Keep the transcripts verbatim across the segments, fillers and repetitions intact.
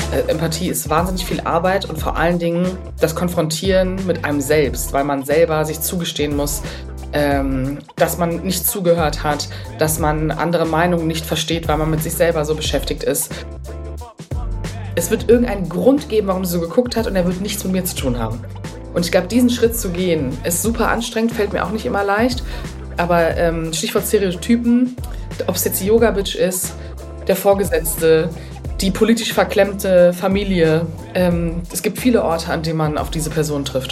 Äh, Empathie ist wahnsinnig viel Arbeit und vor allen Dingen das Konfrontieren mit einem selbst, weil man selber sich zugestehen muss, ähm, dass man nicht zugehört hat, dass man andere Meinungen nicht versteht, weil man mit sich selber so beschäftigt ist. Es wird irgendeinen Grund geben, warum sie so geguckt hat und er wird nichts mit mir zu tun haben. Und ich glaube, diesen Schritt zu gehen, ist super anstrengend, fällt mir auch nicht immer leicht. Aber ähm, Stichwort Stereotypen, ob es jetzt die Yoga-Bitch ist, der Vorgesetzte, die politisch verklemmte Familie. Ähm, es gibt viele Orte, an denen man auf diese Person trifft.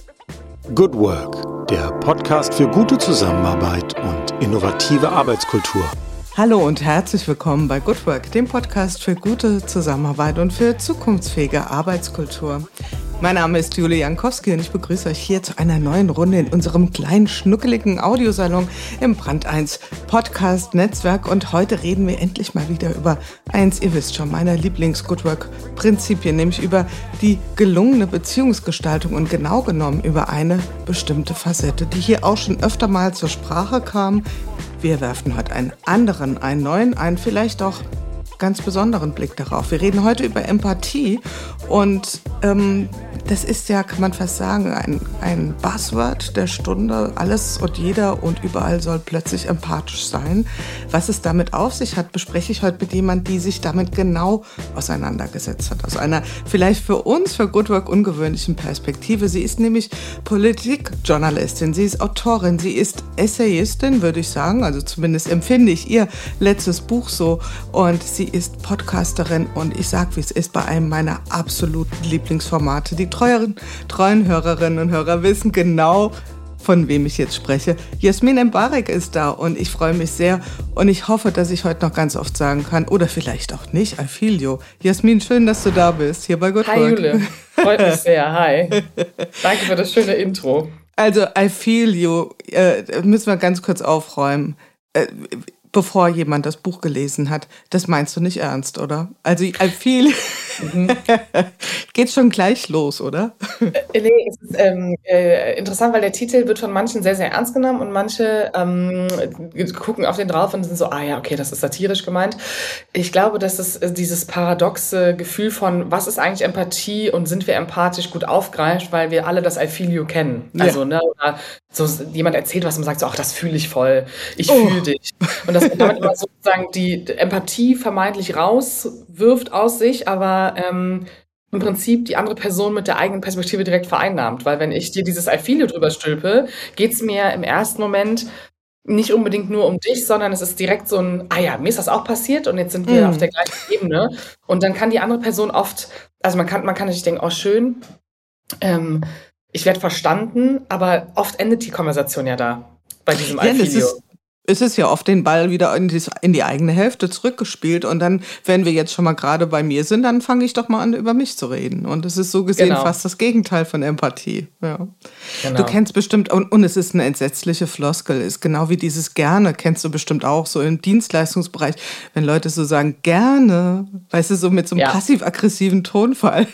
Good Work, der Podcast für gute Zusammenarbeit und innovative Arbeitskultur. Hallo und herzlich willkommen bei Good Work, dem Podcast für gute Zusammenarbeit und für zukunftsfähige Arbeitskultur. Mein Name ist Julia Jankowski und ich begrüße euch hier zu einer neuen Runde in unserem kleinen, schnuckeligen Audiosalon im Brand eins Podcast-Netzwerk. Und heute reden wir endlich mal wieder über eins, ihr wisst schon, meiner Lieblings-Good Work-Prinzipien, nämlich über die gelungene Beziehungsgestaltung und genau genommen über eine bestimmte Facette, die hier auch schon öfter mal zur Sprache kam. Wir werfen heute einen anderen, einen neuen, einen vielleicht auch ganz besonderen Blick darauf. Wir reden heute über Empathie und ähm, das ist ja, kann man fast sagen, ein, ein Buzzword der Stunde. Alles und jeder und überall soll plötzlich empathisch sein. Was es damit auf sich hat, bespreche ich heute mit jemandem, die sich damit genau auseinandergesetzt hat. Aus einer vielleicht für uns, für Good Work ungewöhnlichen Perspektive. Sie ist nämlich Politikjournalistin, sie ist Autorin, sie ist Essayistin, würde ich sagen. Also zumindest empfinde ich ihr letztes Buch so. Und sie ist Podcasterin und ich sage, wie es ist, bei einem meiner absoluten Lieblingsformate. Die treuen, treuen Hörerinnen und Hörer wissen genau, von wem ich jetzt spreche. Jasmin Mbarek ist da und ich freue mich sehr und ich hoffe, dass ich heute noch ganz oft sagen kann, oder vielleicht auch nicht, I feel you. Jasmin, schön, dass du da bist, hier bei Good Work. Hi Jule, freut mich sehr, hi. Danke für das schöne Intro. Also, I feel you, äh, müssen wir ganz kurz aufräumen. Äh, bevor jemand das Buch gelesen hat. Das meinst du nicht ernst, oder? Also, I feel... Mhm. Geht schon gleich los, oder? Äh, nee, es ist ähm, äh, interessant, weil der Titel wird von manchen sehr, sehr ernst genommen und manche ähm, gucken auf den drauf und sind so, ah ja, okay, das ist satirisch gemeint. Ich glaube, dass es äh, dieses paradoxe Gefühl von, was ist eigentlich Empathie und sind wir empathisch, gut aufgreift, weil wir alle das I feel you kennen. Ja. Also, ne, oder so jemand erzählt was und sagt so, ach, das fühle ich voll, ich oh. fühle dich. Und das damit immer sozusagen die Empathie vermeintlich rauswirft aus sich, aber ähm, im Prinzip die andere Person mit der eigenen Perspektive direkt vereinnahmt. Weil wenn ich dir dieses I feel you drüber stülpe, geht's mir im ersten Moment nicht unbedingt nur um dich, sondern es ist direkt so ein, ah ja, mir ist das auch passiert und jetzt sind wir mm. auf der gleichen Ebene. Und dann kann die andere Person oft, also man kann, man kann natürlich denken, oh schön, ähm, ich werde verstanden, aber oft endet die Konversation ja da, bei diesem ja, I feel you. Es ist ja oft den Ball wieder in die, in die eigene Hälfte zurückgespielt und dann, wenn wir jetzt schon mal gerade bei mir sind, dann fange ich doch mal an, über mich zu reden. Und es ist so gesehen genau. fast das Gegenteil von Empathie. Ja. Genau. Du kennst bestimmt, und, und es ist eine entsetzliche Floskel, ist genau wie dieses gerne, kennst du bestimmt auch so im Dienstleistungsbereich, wenn Leute so sagen, gerne, weißt du, so mit so einem ja. passiv-aggressiven Tonfall.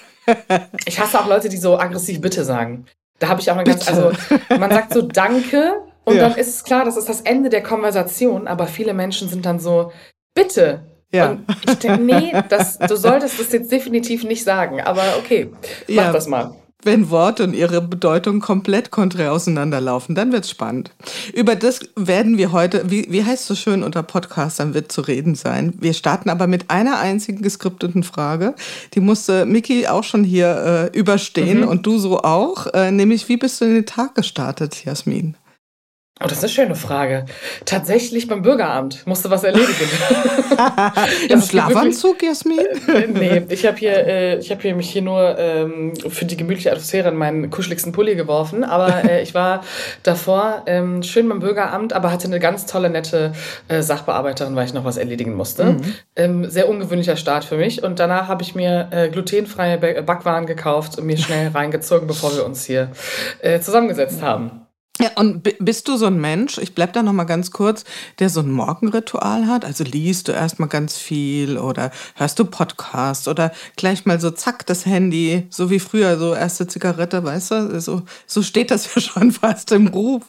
Ich hasse auch Leute, die so aggressiv bitte sagen. Da habe ich auch eine ganz, also man sagt so Danke, und ja. dann ist es klar, das ist das Ende der Konversation, aber viele Menschen sind dann so, bitte. Ja. Und ich denke, nee, das, du solltest das jetzt definitiv nicht sagen, aber okay, mach ja. das mal. Wenn Worte und ihre Bedeutung komplett konträr auseinanderlaufen, dann wird's spannend. Über das werden wir heute, wie, wie heißt es so schön unter Podcastern, wird zu reden sein. Wir starten aber mit einer einzigen geskripteten Frage. Die musste Miki auch schon hier äh, überstehen mhm. und du so auch. Äh, nämlich, wie bist du in den Tag gestartet, Jasmin? Oh, das ist eine schöne Frage. Tatsächlich beim Bürgeramt musste was erledigen. Im Schlafanzug, Jasmin? Äh, nee, ich habe hier, äh, ich habe hier mich hier nur ähm, für die gemütliche Atmosphäre in meinen kuscheligsten Pulli geworfen. Aber äh, ich war davor ähm, schön beim Bürgeramt, aber hatte eine ganz tolle, nette äh, Sachbearbeiterin, weil ich noch was erledigen musste. Mhm. Ähm, sehr ungewöhnlicher Start für mich. Und danach habe ich mir äh, glutenfreie Backwaren gekauft und mir schnell reingezogen, bevor wir uns hier äh, zusammengesetzt haben. Ja, und bist du so ein Mensch, ich bleib da noch mal ganz kurz, der so ein Morgenritual hat? Also liest du erst mal ganz viel oder hörst du Podcasts oder gleich mal so zack, das Handy, so wie früher, so erste Zigarette, weißt du? So, so steht das ja schon fast im Ruf.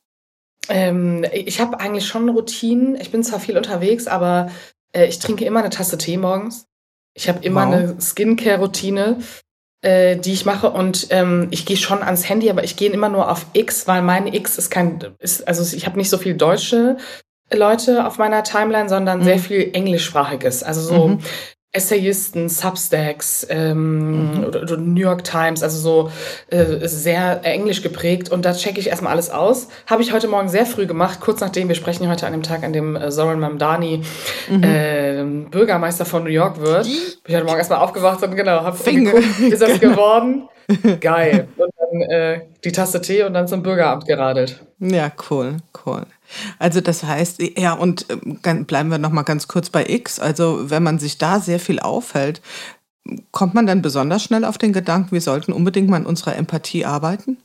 Ähm, ich habe eigentlich schon Routinen. Ich bin zwar viel unterwegs, aber äh, ich trinke immer eine Tasse Tee morgens. Ich habe immer Wow. eine Skincare-Routine, äh, die ich mache und ähm, ich gehe schon ans Handy, aber ich gehe immer nur auf X, weil mein X ist kein, ist, also ich habe nicht so viel deutsche Leute auf meiner Timeline, sondern sehr Mhm. viel Englischsprachiges. Also so Mhm. Essayisten, Substacks, ähm, Mhm. oder, oder New York Times, also so äh, sehr englisch geprägt. Und da checke ich erstmal alles aus. Habe ich heute Morgen sehr früh gemacht, kurz nachdem, wir sprechen ja heute an dem Tag, an dem äh, Zoran Mamdani Mhm. äh, Bürgermeister von New York wird. Bin ich heute Morgen erstmal aufgewacht und genau, habe Finger. geguckt, ist das Genau. geworden? Geil. Und dann äh, die Tasse Tee und dann zum Bürgeramt geradelt. Ja, cool, cool. Also das heißt, ja, und ähm, gan- bleiben wir noch mal ganz kurz bei X. Also wenn man sich da sehr viel aufhält, kommt man dann besonders schnell auf den Gedanken, wir sollten unbedingt mal an unserer Empathie arbeiten?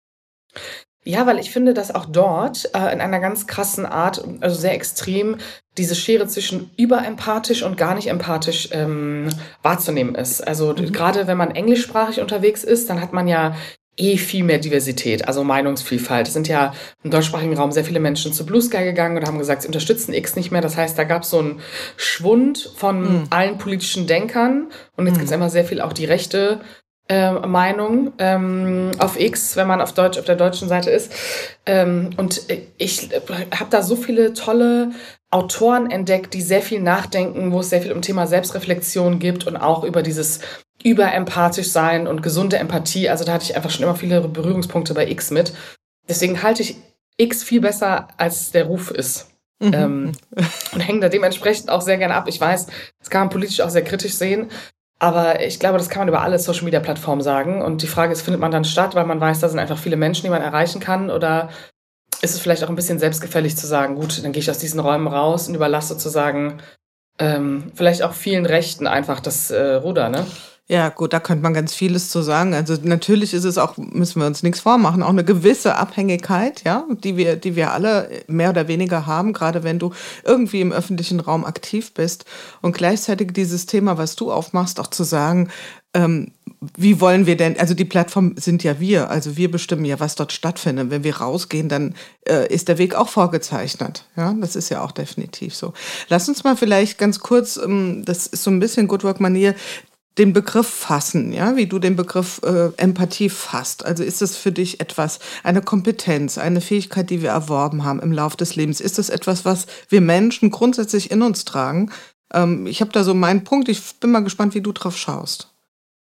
Ja, weil ich finde, dass auch dort äh, in einer ganz krassen Art, also sehr extrem, diese Schere zwischen überempathisch und gar nicht empathisch ähm, wahrzunehmen ist. Also d- Mhm. gerade wenn man englischsprachig unterwegs ist, dann hat man ja eh viel mehr Diversität, also Meinungsvielfalt. Es sind ja im deutschsprachigen Raum sehr viele Menschen zu Blue Sky gegangen und haben gesagt, sie unterstützen X nicht mehr. Das heißt, da gab es so einen Schwund von Mhm. allen politischen Denkern. Und jetzt gibt es Mhm. immer sehr viel auch die rechte äh, Meinung ähm, auf X, wenn man auf Deutsch auf der deutschen Seite ist. Ähm, und ich äh, habe da so viele tolle Autoren entdeckt, die sehr viel nachdenken, wo es sehr viel um Thema Selbstreflexion gibt und auch über dieses überempathisch sein und gesunde Empathie. Also da hatte ich einfach schon immer viele Berührungspunkte bei X mit. Deswegen halte ich X viel besser, als der Ruf ist. Mhm. Ähm, und hänge da dementsprechend auch sehr gerne ab. Ich weiß, das kann man politisch auch sehr kritisch sehen. Aber ich glaube, das kann man über alle Social-Media-Plattformen sagen. Und die Frage ist, findet man dann statt, weil man weiß, da sind einfach viele Menschen, die man erreichen kann? Oder ist es vielleicht auch ein bisschen selbstgefällig zu sagen, gut, dann gehe ich aus diesen Räumen raus und überlasse sozusagen ähm, vielleicht auch vielen Rechten einfach das äh, Ruder, ne? Ja, gut, da könnte man ganz vieles zu sagen. Also natürlich ist es auch, müssen wir uns nichts vormachen, auch eine gewisse Abhängigkeit, ja, die wir, die wir alle mehr oder weniger haben, gerade wenn du irgendwie im öffentlichen Raum aktiv bist. Und gleichzeitig dieses Thema, was du aufmachst, auch zu sagen, ähm, wie wollen wir denn, also die Plattformen sind ja wir, also wir bestimmen ja, was dort stattfindet. Wenn wir rausgehen, dann äh, ist der Weg auch vorgezeichnet. Ja, das ist ja auch definitiv so. Lass uns mal vielleicht ganz kurz, ähm, das ist so ein bisschen Good Work-Manier, den Begriff fassen, ja, wie du den Begriff äh, Empathie fasst. Also ist es für dich etwas, eine Kompetenz, eine Fähigkeit, die wir erworben haben im Laufe des Lebens? Ist es etwas, was wir Menschen grundsätzlich in uns tragen? Ähm, ich habe da so meinen Punkt. Ich bin mal gespannt, wie du drauf schaust.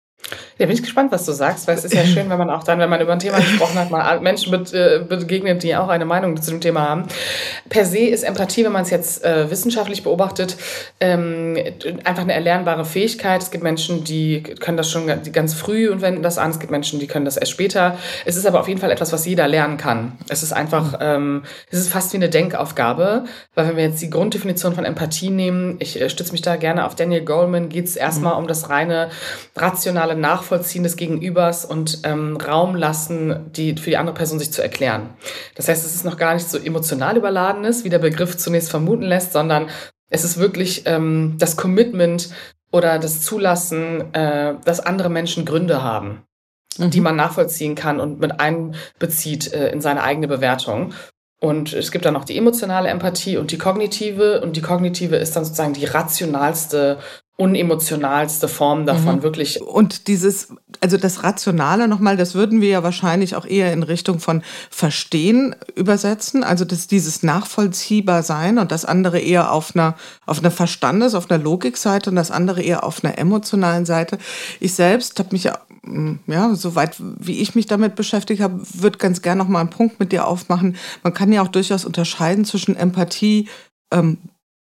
Ja, bin ich gespannt, was du sagst, weil es ist ja schön, wenn man auch dann, wenn man über ein Thema gesprochen hat, mal Menschen be- äh, begegnet, die auch eine Meinung zu dem Thema haben. Per se ist Empathie, wenn man es jetzt äh, wissenschaftlich beobachtet, ähm, einfach eine erlernbare Fähigkeit. Es gibt Menschen, die können das schon ganz, ganz früh und wenden das an. Es gibt Menschen, die können das erst später. Es ist aber auf jeden Fall etwas, was jeder lernen kann. Es ist einfach, ähm, es ist fast wie eine Denkaufgabe, weil wenn wir jetzt die Grunddefinition von Empathie nehmen, ich äh, stütze mich da gerne auf Daniel Goleman, geht es erstmal um das reine rationale Nachvollziehen des Gegenübers und ähm, Raum lassen, die für die andere Person sich zu erklären. Das heißt, es ist noch gar nicht so emotional überladenes, wie der Begriff zunächst vermuten lässt, sondern es ist wirklich ähm, das Commitment oder das Zulassen, äh, dass andere Menschen Gründe haben, Mhm. die man nachvollziehen kann und mit einbezieht äh, in seine eigene Bewertung. Und es gibt dann noch die emotionale Empathie und die kognitive. Und die kognitive ist dann sozusagen die rationalste, unemotionalste Form davon, Mhm. wirklich. Und dieses, also das Rationale nochmal, das würden wir ja wahrscheinlich auch eher in Richtung von Verstehen übersetzen. Also das, dieses nachvollziehbar sein und das andere eher auf einer, auf einer Verstandes-, auf einer Logikseite und das andere eher auf einer emotionalen Seite. Ich selbst habe mich ja, mm, ja, soweit wie ich mich damit beschäftigt habe, würde ganz gerne nochmal einen Punkt mit dir aufmachen. Man kann ja auch durchaus unterscheiden zwischen Empathie, ähm,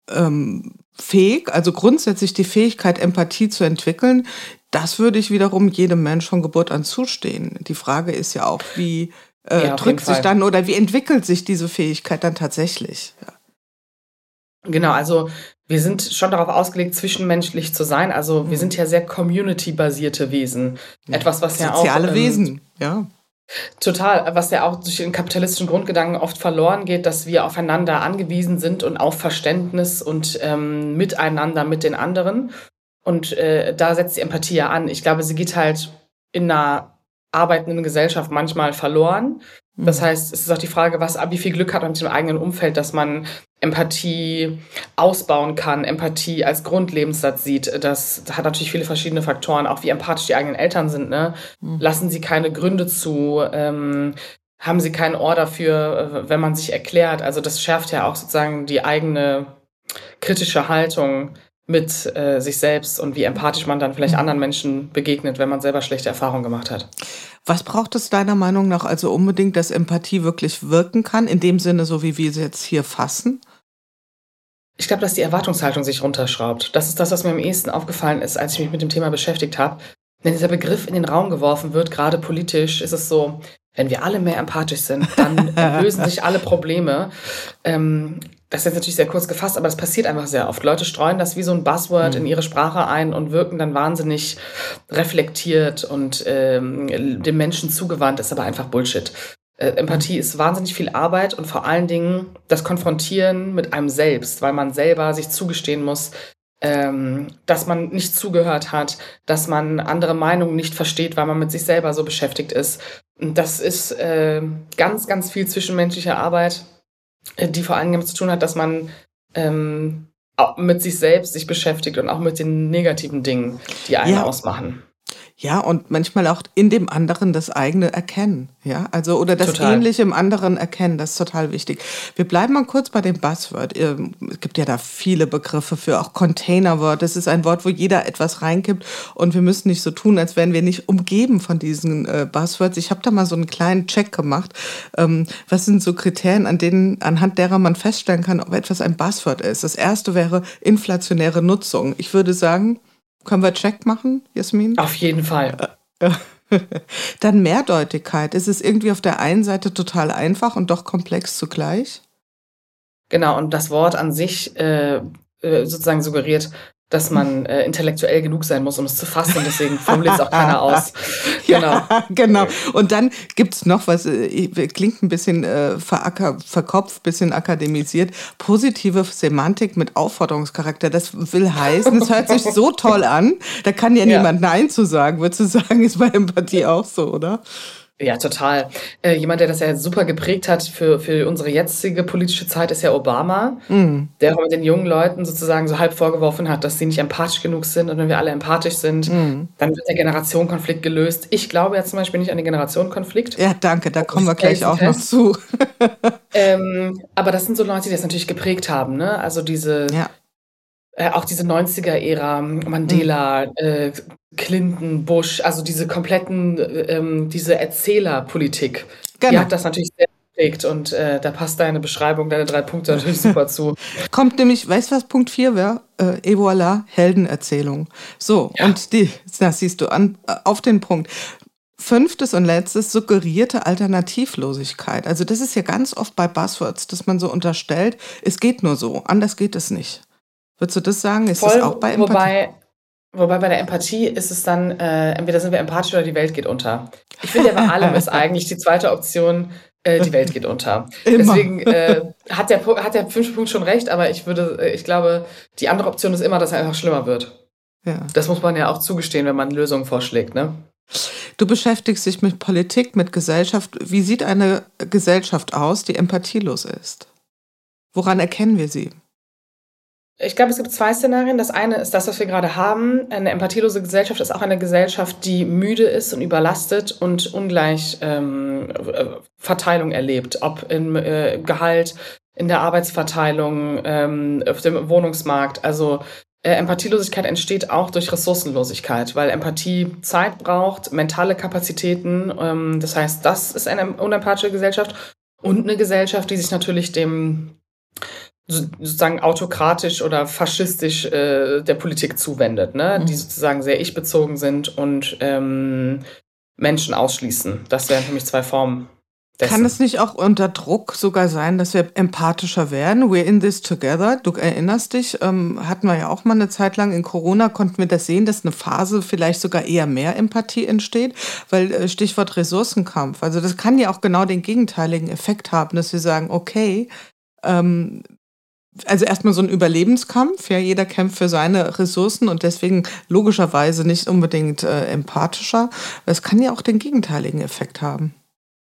ähm, fähig, also grundsätzlich die Fähigkeit, Empathie zu entwickeln, das würde ich wiederum jedem Mensch von Geburt an zustehen. Die Frage ist ja auch, wie äh, Ja, auf drückt jeden sich Fall. dann oder wie entwickelt sich diese Fähigkeit dann tatsächlich? Ja. Genau, also wir sind schon darauf ausgelegt, zwischenmenschlich zu sein. Also wir sind ja sehr community-basierte Wesen. Etwas, was ja auch Soziale ähm, Wesen, ja. total, was ja auch durch den kapitalistischen Grundgedanken oft verloren geht, dass wir aufeinander angewiesen sind und auf Verständnis und ähm, miteinander mit den anderen. Und äh, da setzt die Empathie ja an. Ich glaube, sie geht halt in einer arbeitenden Gesellschaft manchmal verloren. Das heißt, es ist auch die Frage, was, wie viel Glück hat man mit dem eigenen Umfeld, dass man Empathie ausbauen kann, Empathie als Grundlebenssatz sieht. Das hat natürlich viele verschiedene Faktoren, auch wie empathisch die eigenen Eltern sind. Ne? Mhm. Lassen sie keine Gründe zu, ähm, haben sie kein Ohr dafür, wenn man sich erklärt. Also das schärft ja auch sozusagen die eigene kritische Haltung mit äh, sich selbst und wie empathisch man dann vielleicht anderen Menschen begegnet, wenn man selber schlechte Erfahrungen gemacht hat. Was braucht es deiner Meinung nach also unbedingt, dass Empathie wirklich wirken kann, in dem Sinne, so wie wir sie jetzt hier fassen? Ich glaube, dass die Erwartungshaltung sich runterschraubt. Das ist das, was mir am ehesten aufgefallen ist, als ich mich mit dem Thema beschäftigt habe. Wenn dieser Begriff in den Raum geworfen wird, gerade politisch, ist es so, wenn wir alle mehr empathisch sind, dann lösen sich alle Probleme. Ähm, das ist jetzt natürlich sehr kurz gefasst, aber das passiert einfach sehr oft. Leute streuen das wie so ein Buzzword mhm. in ihre Sprache ein und wirken dann wahnsinnig reflektiert und ähm, dem Menschen zugewandt, ist aber einfach Bullshit. Äh, Empathie mhm. ist wahnsinnig viel Arbeit und vor allen Dingen das Konfrontieren mit einem selbst, weil man selber sich zugestehen muss, ähm, dass man nicht zugehört hat, dass man andere Meinungen nicht versteht, weil man mit sich selber so beschäftigt ist. Und das ist äh, ganz, ganz viel zwischenmenschliche Arbeit, die vor allem damit zu tun hat, dass man ähm, auch mit sich selbst sich beschäftigt und auch mit den negativen Dingen, die einen ja. ausmachen. Ja, und manchmal auch in dem anderen das eigene erkennen, ja, also oder das total. Ähnliche im anderen erkennen, das ist total wichtig. Wir bleiben mal kurz bei dem Buzzword. Es gibt ja da viele Begriffe für, auch Containerwort. Das ist ein Wort, wo jeder etwas reinkippt und wir müssen nicht so tun, als wären wir nicht umgeben von diesen äh, Buzzwords. Ich habe da mal so einen kleinen Check gemacht. Ähm, was sind so Kriterien, an denen, anhand derer man feststellen kann, ob etwas ein Buzzword ist? Das erste wäre inflationäre Nutzung. Ich würde sagen, können wir Check machen, Jasmin? Auf jeden Fall. Dann Mehrdeutigkeit. Ist es irgendwie auf der einen Seite total einfach und doch komplex zugleich? Genau, und das Wort an sich äh, sozusagen suggeriert, dass man äh, intellektuell genug sein muss, um es zu fassen. Und deswegen formuliert es auch keiner aus. Genau. Ja, genau. Und dann gibt's noch was, äh, klingt ein bisschen äh, veracker, verkopft, bisschen akademisiert. Positive Semantik mit Aufforderungscharakter. Das will heißen, es hört sich so toll an, da kann ja, ja niemand Nein zu sagen. Würdest du sagen, ist bei Empathie auch so, oder? Ja, total. Äh, jemand, der das ja super geprägt hat für, für unsere jetzige politische Zeit, ist ja Obama, mm. der auch mit den jungen Leuten sozusagen so halb vorgeworfen hat, dass sie nicht empathisch genug sind. Und wenn wir alle empathisch sind, mm. dann wird der Generationenkonflikt gelöst. Ich glaube ja zum Beispiel nicht an den Generationenkonflikt. Ja, danke, da kommen wir gleich auch noch zu. ähm, aber das sind so Leute, die das natürlich geprägt haben, ne? Also diese... Ja. Äh, auch diese neunziger-Ära, Mandela, mhm. äh, Clinton, Bush, also diese kompletten, ähm, diese Erzählerpolitik, genau. Die hat das natürlich sehr geprägt und äh, da passt deine Beschreibung, deine drei Punkte natürlich super zu. Kommt nämlich, weißt du was, Punkt vier wäre? Äh, et voilà, Heldenerzählung. So, ja. Und die, das siehst du an, auf den Punkt. Fünftes und letztes, suggerierte Alternativlosigkeit. Also das ist ja ganz oft bei Buzzwords, dass man so unterstellt, es geht nur so, anders geht es nicht. Würdest du das sagen? Ist Voll, das auch bei Empathie? Wobei, wobei bei der Empathie ist es dann, äh, entweder sind wir empathisch oder die Welt geht unter. Ich finde ja, bei allem ist eigentlich die zweite Option, äh, die Welt geht unter. Immer. Deswegen äh, hat, der, hat der fünfte Punkt schon recht, aber ich würde, ich glaube, die andere Option ist immer, dass er einfach schlimmer wird. Ja. Das muss man ja auch zugestehen, wenn man Lösungen vorschlägt, ne? Du beschäftigst dich mit Politik, mit Gesellschaft. Wie sieht eine Gesellschaft aus, die empathielos ist? Woran erkennen wir sie? Ich glaube, es gibt zwei Szenarien. Das eine ist das, was wir gerade haben. Eine empathielose Gesellschaft ist auch eine Gesellschaft, die müde ist und überlastet und ungleich ähm, Verteilung erlebt. Ob im äh, Gehalt, in der Arbeitsverteilung, ähm, auf dem Wohnungsmarkt. Also äh, Empathielosigkeit entsteht auch durch Ressourcenlosigkeit, weil Empathie Zeit braucht, mentale Kapazitäten. Ähm, das heißt, das ist eine unempathische Gesellschaft und eine Gesellschaft, die sich natürlich dem sozusagen autokratisch oder faschistisch äh, der Politik zuwendet, ne? Mhm. Die sozusagen sehr ich-bezogen sind und ähm, Menschen ausschließen. Das wären für mich zwei Formen dessen. Kann es nicht auch unter Druck sogar sein, dass wir empathischer werden? We're in this together. Du erinnerst dich, ähm, hatten wir ja auch mal eine Zeit lang in Corona, konnten wir das sehen, dass eine Phase vielleicht sogar eher mehr Empathie entsteht, weil äh, Stichwort Ressourcenkampf. Also das kann ja auch genau den gegenteiligen Effekt haben, dass wir sagen, okay, ähm, also erstmal so ein Überlebenskampf, ja, jeder kämpft für seine Ressourcen und deswegen logischerweise nicht unbedingt äh, empathischer. Es kann ja auch den gegenteiligen Effekt haben.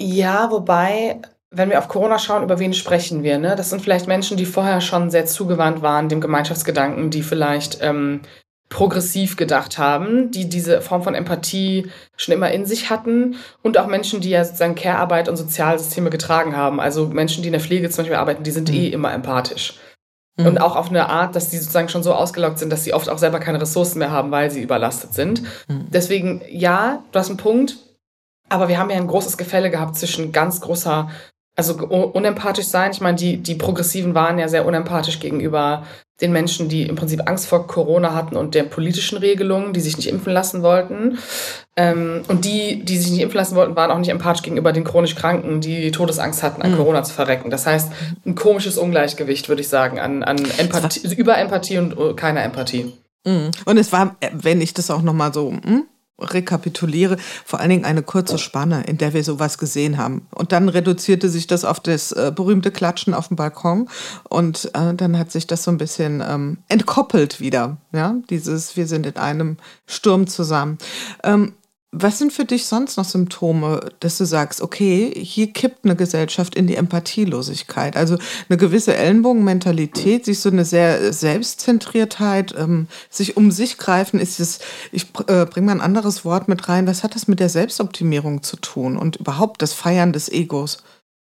Ja, wobei, wenn wir auf Corona schauen, über wen sprechen wir? Ne? Das sind vielleicht Menschen, die vorher schon sehr zugewandt waren, dem Gemeinschaftsgedanken, die vielleicht ähm, progressiv gedacht haben, die diese Form von Empathie schon immer in sich hatten und auch Menschen, die ja sozusagen Care-Arbeit und Sozialsysteme getragen haben. Also Menschen, die in der Pflege zum Beispiel arbeiten, die sind mhm. eh immer empathisch. Mhm. Und auch auf eine Art, dass die sozusagen schon so ausgelaugt sind, dass sie oft auch selber keine Ressourcen mehr haben, weil sie überlastet sind. Mhm. Deswegen, ja, du hast einen Punkt, aber wir haben ja ein großes Gefälle gehabt zwischen ganz großer, also unempathisch sein. Ich meine, die, die Progressiven waren ja sehr unempathisch gegenüber den Menschen, die im Prinzip Angst vor Corona hatten und der politischen Regelungen, die sich nicht impfen lassen wollten. Ähm, und die, die sich nicht impfen lassen wollten, waren auch nicht empathisch gegenüber den chronisch Kranken, die Todesangst hatten, an mhm. Corona zu verrecken. Das heißt, ein komisches Ungleichgewicht, würde ich sagen, an, an Empathie, Überempathie und keiner Empathie. Mhm. Und es war, wenn ich das auch nochmal so... Hm? rekapituliere, vor allen Dingen eine kurze Spanne, in der wir sowas gesehen haben. Und dann reduzierte sich das auf das äh, berühmte Klatschen auf dem Balkon und äh, dann hat sich das so ein bisschen ähm, entkoppelt wieder. Ja, dieses, wir sind in einem Sturm zusammen. Ähm, Was sind für dich sonst noch Symptome, dass du sagst, okay, hier kippt eine Gesellschaft in die Empathielosigkeit? Also eine gewisse Ellenbogenmentalität, sich so eine sehr Selbstzentriertheit, ähm, sich um sich greifen, ist es, ich äh, bringe mal ein anderes Wort mit rein, was hat das mit der Selbstoptimierung zu tun und überhaupt das Feiern des Egos?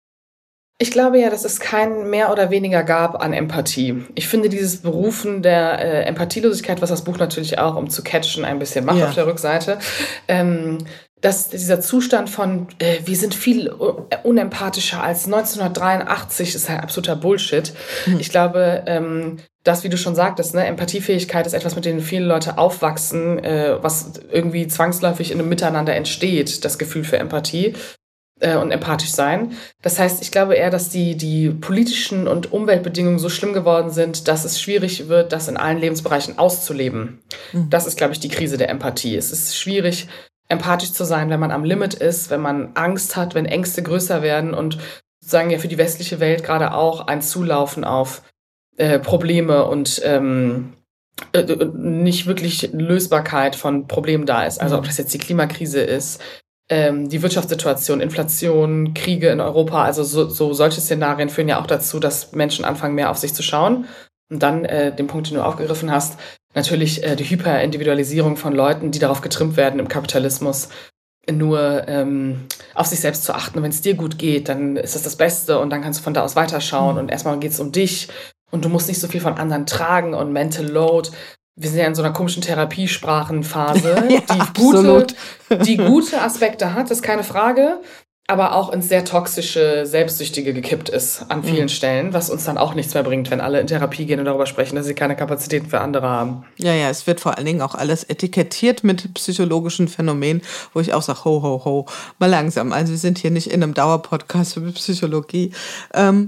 Ich glaube ja, dass es kein mehr oder weniger gab an Empathie. Ich finde dieses Berufen der äh, Empathielosigkeit, was das Buch natürlich auch, um zu catchen, ein bisschen macht ja. auf der Rückseite, ähm, dass dieser Zustand von, äh, wir sind viel unempathischer als neunzehnhundertdreiundachtzig, ist halt absoluter Bullshit. Mhm. Ich glaube, ähm, das, wie du schon sagtest, ne, Empathiefähigkeit ist etwas, mit dem viele Leute aufwachsen, äh, was irgendwie zwangsläufig in einem Miteinander entsteht, das Gefühl für Empathie und empathisch sein. Das heißt, ich glaube eher, dass die, die politischen und Umweltbedingungen so schlimm geworden sind, dass es schwierig wird, das in allen Lebensbereichen auszuleben. Mhm. Das ist, glaube ich, die Krise der Empathie. Es ist schwierig, empathisch zu sein, wenn man am Limit ist, wenn man Angst hat, wenn Ängste größer werden und sozusagen ja für die westliche Welt gerade auch ein Zulaufen auf äh, Probleme und ähm, äh, nicht wirklich Lösbarkeit von Problemen da ist. Also ob das jetzt die Klimakrise ist, die Wirtschaftssituation, Inflation, Kriege in Europa, also so, so solche Szenarien führen ja auch dazu, dass Menschen anfangen, mehr auf sich zu schauen. Und dann äh, den Punkt, den du aufgegriffen hast, natürlich äh, die Hyperindividualisierung von Leuten, die darauf getrimmt werden im Kapitalismus, nur ähm, auf sich selbst zu achten. Und wenn es dir gut geht, dann ist das das Beste und dann kannst du von da aus weiterschauen. Mhm. Und erstmal geht es um dich und du musst nicht so viel von anderen tragen und Mental Load. Wir sind ja in so einer komischen Therapiesprachenphase, ja, die, gute, die gute Aspekte hat, ist keine Frage, aber auch ins sehr toxische, selbstsüchtige gekippt ist an vielen mhm. Stellen, was uns dann auch nichts mehr bringt, wenn alle in Therapie gehen und darüber sprechen, dass sie keine Kapazitäten für andere haben. Ja, ja, es wird vor allen Dingen auch alles etikettiert mit psychologischen Phänomenen, wo ich auch sage, ho, ho, ho, mal langsam. Also wir sind hier nicht in einem Dauerpodcast über Psychologie. Ähm,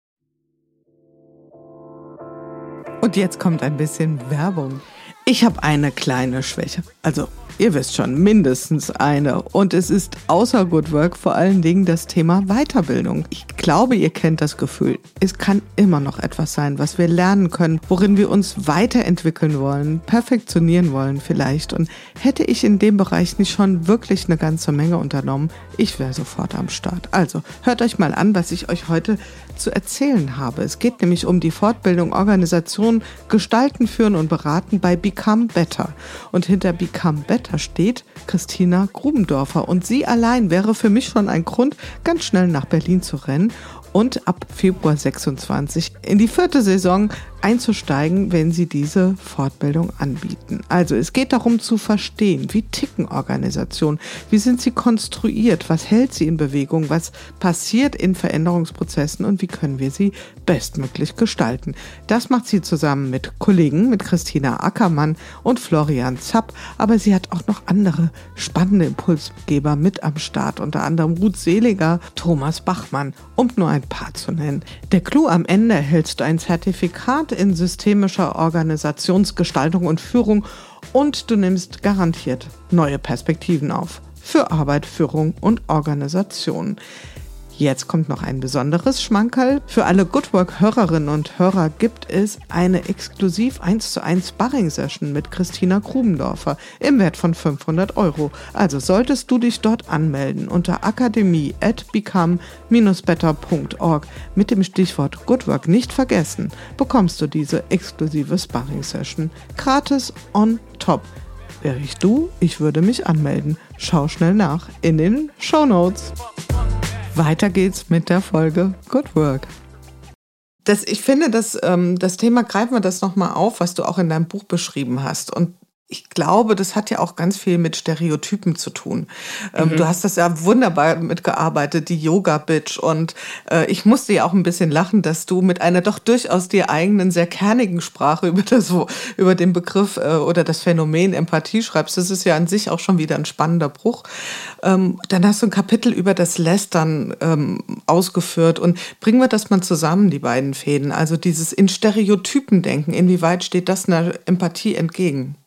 Und jetzt kommt ein bisschen Werbung. Ich habe eine kleine Schwäche. Also, ihr wisst schon, mindestens eine. Und es ist außer Good Work vor allen Dingen das Thema Weiterbildung. Ich glaube, ihr kennt das Gefühl. Es kann immer noch etwas sein, was wir lernen können, worin wir uns weiterentwickeln wollen, perfektionieren wollen vielleicht. Und hätte ich in dem Bereich nicht schon wirklich eine ganze Menge unternommen, ich wäre sofort am Start. Also, hört euch mal an, was ich euch heute zu erzählen habe. Es geht nämlich um die Fortbildung Organisation Gestalten, Führen und Beraten bei Become Better. Und hinter Become Better steht Christina Grubendorfer. Und sie allein wäre für mich schon ein Grund, ganz schnell nach Berlin zu rennen und ab Februar sechsundzwanzig in die vierte Saison einzusteigen, wenn sie diese Fortbildung anbieten. Also es geht darum zu verstehen, wie ticken Organisationen, wie sind sie konstruiert, was hält sie in Bewegung, was passiert in Veränderungsprozessen und wie können wir sie bestmöglich gestalten. Das macht sie zusammen mit Kollegen, mit Christina Ackermann und Florian Zapp, aber sie hat auch noch andere spannende Impulsgeber mit am Start, unter anderem Ruth Seliger, Thomas Bachmann, um nur ein paar zu nennen. Der Clou: am Ende erhältst du ein Zertifikat in systemischer Organisationsgestaltung und Führung und du nimmst garantiert neue Perspektiven auf für Arbeit, Führung und Organisation. Jetzt kommt noch ein besonderes Schmankerl. Für alle Good Work-Hörerinnen und Hörer gibt es eine exklusiv eins zu eins Sparring-Session mit Christina Grubendorfer im Wert von fünfhundert Euro. Also solltest du dich dort anmelden unter akademie at become dash better punkt org mit dem Stichwort Good Work nicht vergessen, bekommst du diese exklusive Sparring-Session gratis on top. Wäre ich du, ich würde mich anmelden. Schau schnell nach in den Shownotes. Weiter geht's mit der Folge Good Work. Das, ich finde, das, ähm, das Thema, greifen wir das nochmal auf, was du auch in deinem Buch beschrieben hast. Und ich glaube, das hat ja auch ganz viel mit Stereotypen zu tun. Ähm, mhm. Du hast das ja wunderbar mitgearbeitet, die Yoga-Bitch. Und äh, ich musste ja auch ein bisschen lachen, dass du mit einer doch durchaus dir eigenen, sehr kernigen Sprache über, das, über den Begriff äh, oder das Phänomen Empathie schreibst. Das ist ja an sich auch schon wieder ein spannender Bruch. Ähm, dann hast du ein Kapitel über das Lästern ähm, ausgeführt. Und bringen wir das mal zusammen, die beiden Fäden. Also dieses in Stereotypen denken, inwieweit steht das einer Empathie entgegen?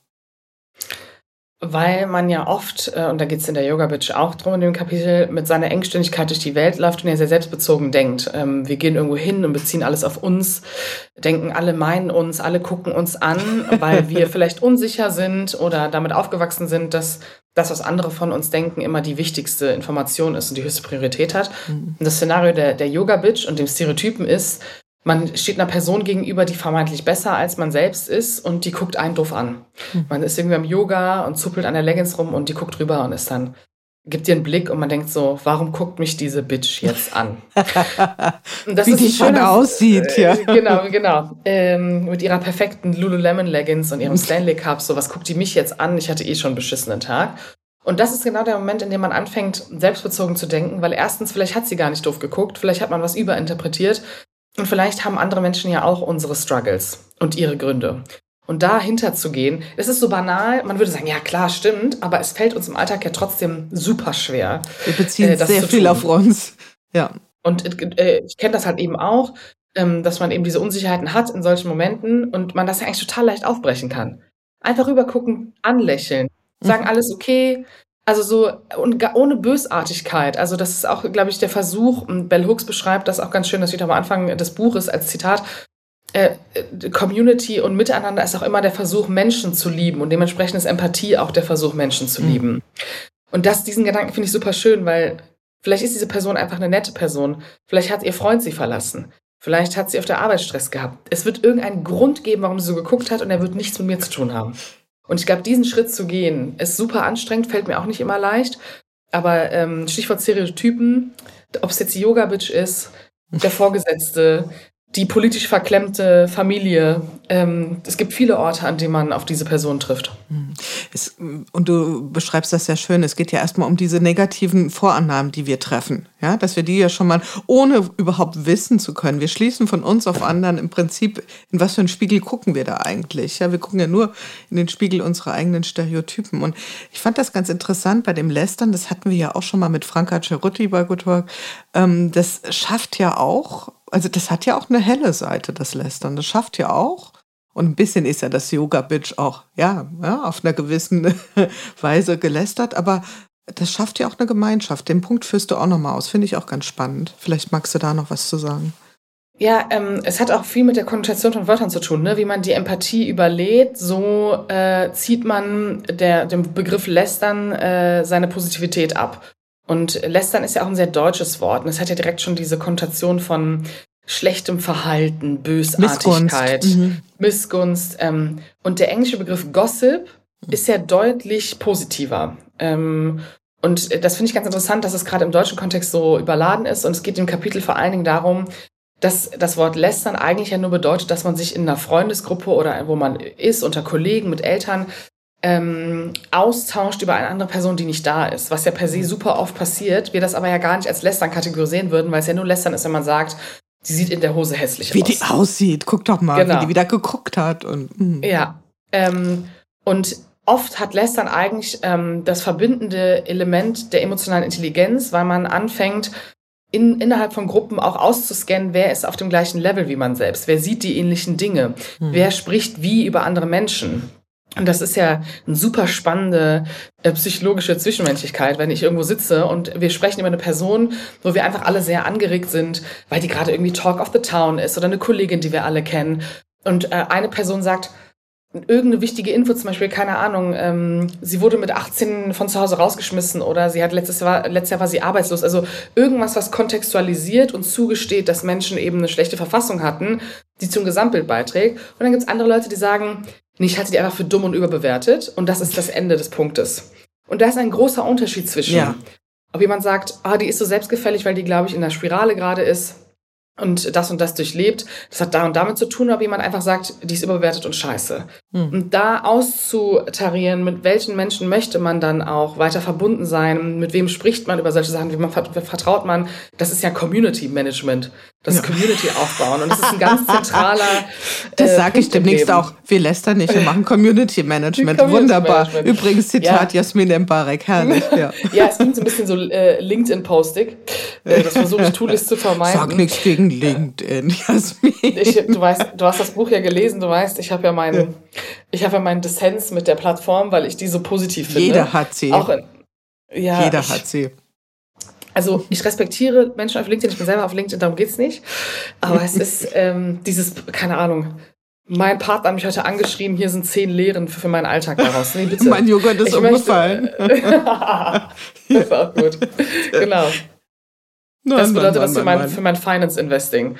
Weil man ja oft, und da geht es in der Yoga-Bitch auch drum in dem Kapitel, mit seiner Engständigkeit durch die Welt läuft und ja sehr selbstbezogen denkt. Wir gehen irgendwo hin und beziehen alles auf uns, denken, alle meinen uns, alle gucken uns an, weil wir vielleicht unsicher sind oder damit aufgewachsen sind, dass das, was andere von uns denken, immer die wichtigste Information ist und die höchste Priorität hat. Mhm. Und das Szenario der, der Yoga-Bitch und dem Stereotypen ist, man steht einer Person gegenüber, die vermeintlich besser als man selbst ist und die guckt einen doof an. Mhm. Man ist irgendwie am Yoga und zuppelt an der Leggings rum und die guckt rüber und ist dann, gibt dir einen Blick und man denkt so, warum guckt mich diese Bitch jetzt an? Und das Wie ist die schon aussieht, äh, ja. Genau, genau. Ähm, mit ihrer perfekten Lululemon-Leggings und ihrem Stanley-Cup, so was guckt die mich jetzt an? Ich hatte eh schon einen beschissenen Tag. Und das ist genau der Moment, in dem man anfängt, selbstbezogen zu denken, weil erstens, vielleicht hat sie gar nicht doof geguckt, vielleicht hat man was überinterpretiert. Und vielleicht haben andere Menschen ja auch unsere Struggles und ihre Gründe. Und dahinter zu gehen, das ist so banal, man würde sagen, ja klar, stimmt, aber es fällt uns im Alltag ja trotzdem super schwer. Wir beziehen äh, das sehr viel tun. Auf uns. Ja. Und äh, ich kenne das halt eben auch, ähm, dass man eben diese Unsicherheiten hat in solchen Momenten und man das ja eigentlich total leicht aufbrechen kann. Einfach rübergucken, anlächeln, sagen, mhm. alles okay. Also so und ohne Bösartigkeit. Also das ist auch, glaube ich, der Versuch, und Bell Hooks beschreibt das auch ganz schön, das steht am Anfang des Buches als Zitat, äh, Community und Miteinander ist auch immer der Versuch, Menschen zu lieben und dementsprechend ist Empathie auch der Versuch, Menschen zu mhm. lieben. Und das, diesen Gedanken finde ich super schön, weil vielleicht ist diese Person einfach eine nette Person. Vielleicht hat ihr Freund sie verlassen. Vielleicht hat sie auf der Arbeit Stress gehabt. Es wird irgendeinen Grund geben, warum sie so geguckt hat und er wird nichts mit mir zu tun haben. Und ich glaube, diesen Schritt zu gehen, ist super anstrengend, fällt mir auch nicht immer leicht. Aber ähm, Stichwort Stereotypen, ob es jetzt die Yoga-Bitch ist, der Vorgesetzte, die politisch verklemmte Familie. Ähm, es gibt viele Orte, an denen man auf diese Person trifft. Es, und du beschreibst das sehr schön. Es geht ja erstmal um diese negativen Vorannahmen, die wir treffen. Ja, dass wir die ja schon mal, ohne überhaupt wissen zu können, wir schließen von uns auf anderen im Prinzip, in was für einen Spiegel gucken wir da eigentlich? Ja, wir gucken ja nur in den Spiegel unserer eigenen Stereotypen. Und ich fand das ganz interessant bei dem Lästern, das hatten wir ja auch schon mal mit Franka Cerutti bei Good Work. Ähm, das schafft ja auch, also das hat ja auch eine helle Seite, das Lästern. Das schafft ja auch. Und ein bisschen ist ja das Yoga-Bitch auch, ja, ja, auf einer gewissen Weise gelästert. Aber das schafft ja auch eine Gemeinschaft. Den Punkt führst du auch nochmal aus. Finde ich auch ganz spannend. Vielleicht magst du da noch was zu sagen. Ja, ähm, es hat auch viel mit der Konnotation von Wörtern zu tun, ne? Wie man die Empathie überlädt, so äh, zieht man der, dem Begriff Lästern äh, seine Positivität ab. Und Lästern ist ja auch ein sehr deutsches Wort. Und es hat ja direkt schon diese Konnotation von schlechtem Verhalten, Bösartigkeit, Missgunst. Mhm. Missgunst. Ähm, und der englische Begriff Gossip ist ja deutlich positiver. Ähm, und das finde ich ganz interessant, dass es gerade im deutschen Kontext so überladen ist. Und es geht im Kapitel vor allen Dingen darum, dass das Wort Lästern eigentlich ja nur bedeutet, dass man sich in einer Freundesgruppe oder wo man ist, unter Kollegen, mit Eltern, ähm, austauscht über eine andere Person, die nicht da ist. Was ja per se super oft passiert, wir das aber ja gar nicht als Lästern kategorisieren würden, weil es ja nur Lästern ist, wenn man sagt, sie sieht in der Hose hässlich wie aus. Wie die aussieht, guck doch mal, genau. Wie die wieder geguckt hat. Und, mm. Ja, ähm, und oft hat Lästern eigentlich ähm, das verbindende Element der emotionalen Intelligenz, weil man anfängt, in, innerhalb von Gruppen auch auszuscannen, wer ist auf dem gleichen Level wie man selbst, wer sieht die ähnlichen Dinge, hm. wer spricht wie über andere Menschen. Und das ist ja eine super spannende äh, psychologische Zwischenmenschlichkeit, wenn ich irgendwo sitze und wir sprechen über eine Person, wo wir einfach alle sehr angeregt sind, weil die gerade irgendwie Talk of the Town ist oder eine Kollegin, die wir alle kennen. Und äh, eine Person sagt irgendeine wichtige Info, zum Beispiel, keine Ahnung, ähm, sie wurde mit achtzehn von zu Hause rausgeschmissen oder sie hat letztes Jahr, letztes Jahr war sie arbeitslos. Also irgendwas, was kontextualisiert und zugesteht, dass Menschen eben eine schlechte Verfassung hatten, die zum Gesamtbild beiträgt. Und dann gibt es andere Leute, die sagen, nee, ich halte die einfach für dumm und überbewertet und das ist das Ende des Punktes. Und da ist ein großer Unterschied zwischen, ja. ob jemand sagt, ah, die ist so selbstgefällig, weil die, glaube ich, in der Spirale gerade ist und das und das durchlebt, das hat da und damit zu tun, ob jemand einfach sagt, die ist überbewertet und scheiße. Mhm. Und da auszutarieren, mit welchen Menschen möchte man dann auch weiter verbunden sein, mit wem spricht man über solche Sachen, wie man vertraut man, das ist ja Community Management, das ja. ist Community aufbauen und das ist ein ganz zentraler Das äh, sage ich demnächst auch, wir lästern nicht, wir machen Community Management, Community wunderbar. Management. Übrigens Zitat ja. Jasmin Embarek, herrlich. Ja, ja es klingt so ein bisschen so äh, LinkedIn-postig, äh, das versuche ich tunlichst zu vermeiden. Sag nichts gegen LinkedIn, Jasmin. Ich, du weißt, du hast das Buch ja gelesen, du weißt, ich habe ja meinen, ja. ich habe ja meinen Dissens mit der Plattform, weil ich die so positiv finde. Jeder hat sie. Auch in, ja, Jeder ich, hat sie. Also ich respektiere Menschen auf LinkedIn, ich bin selber auf LinkedIn, darum geht's nicht. Aber es ist ähm, dieses, keine Ahnung, mein Partner hat mich heute angeschrieben, hier sind zehn Lehren für, für meinen Alltag daraus. Nee, bitte. Mein Joghurt ist ich umgefallen. Möchte, das ist auch gut. Genau. Nein, das bedeutet Mann, Mann, das für mein, für mein Finance-Investing.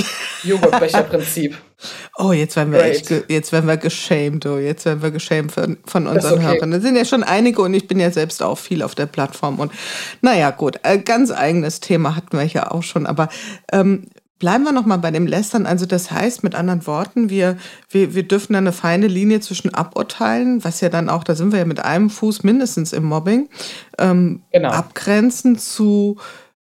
Joghurtbecher-Prinzip. Oh, jetzt werden wir Great. echt, ge- jetzt werden wir geschämt, oh, jetzt werden wir geschämt von, von unseren okay. Hörern. Da sind ja schon einige und ich bin ja selbst auch viel auf der Plattform und naja, gut, ein ganz eigenes Thema hatten wir ja auch schon, aber ähm, bleiben wir nochmal bei dem Lästern. Also das heißt, mit anderen Worten, wir, wir, wir dürfen eine feine Linie zwischen aburteilen, was ja dann auch, da sind wir ja mit einem Fuß mindestens im Mobbing, ähm, genau. abgrenzen zu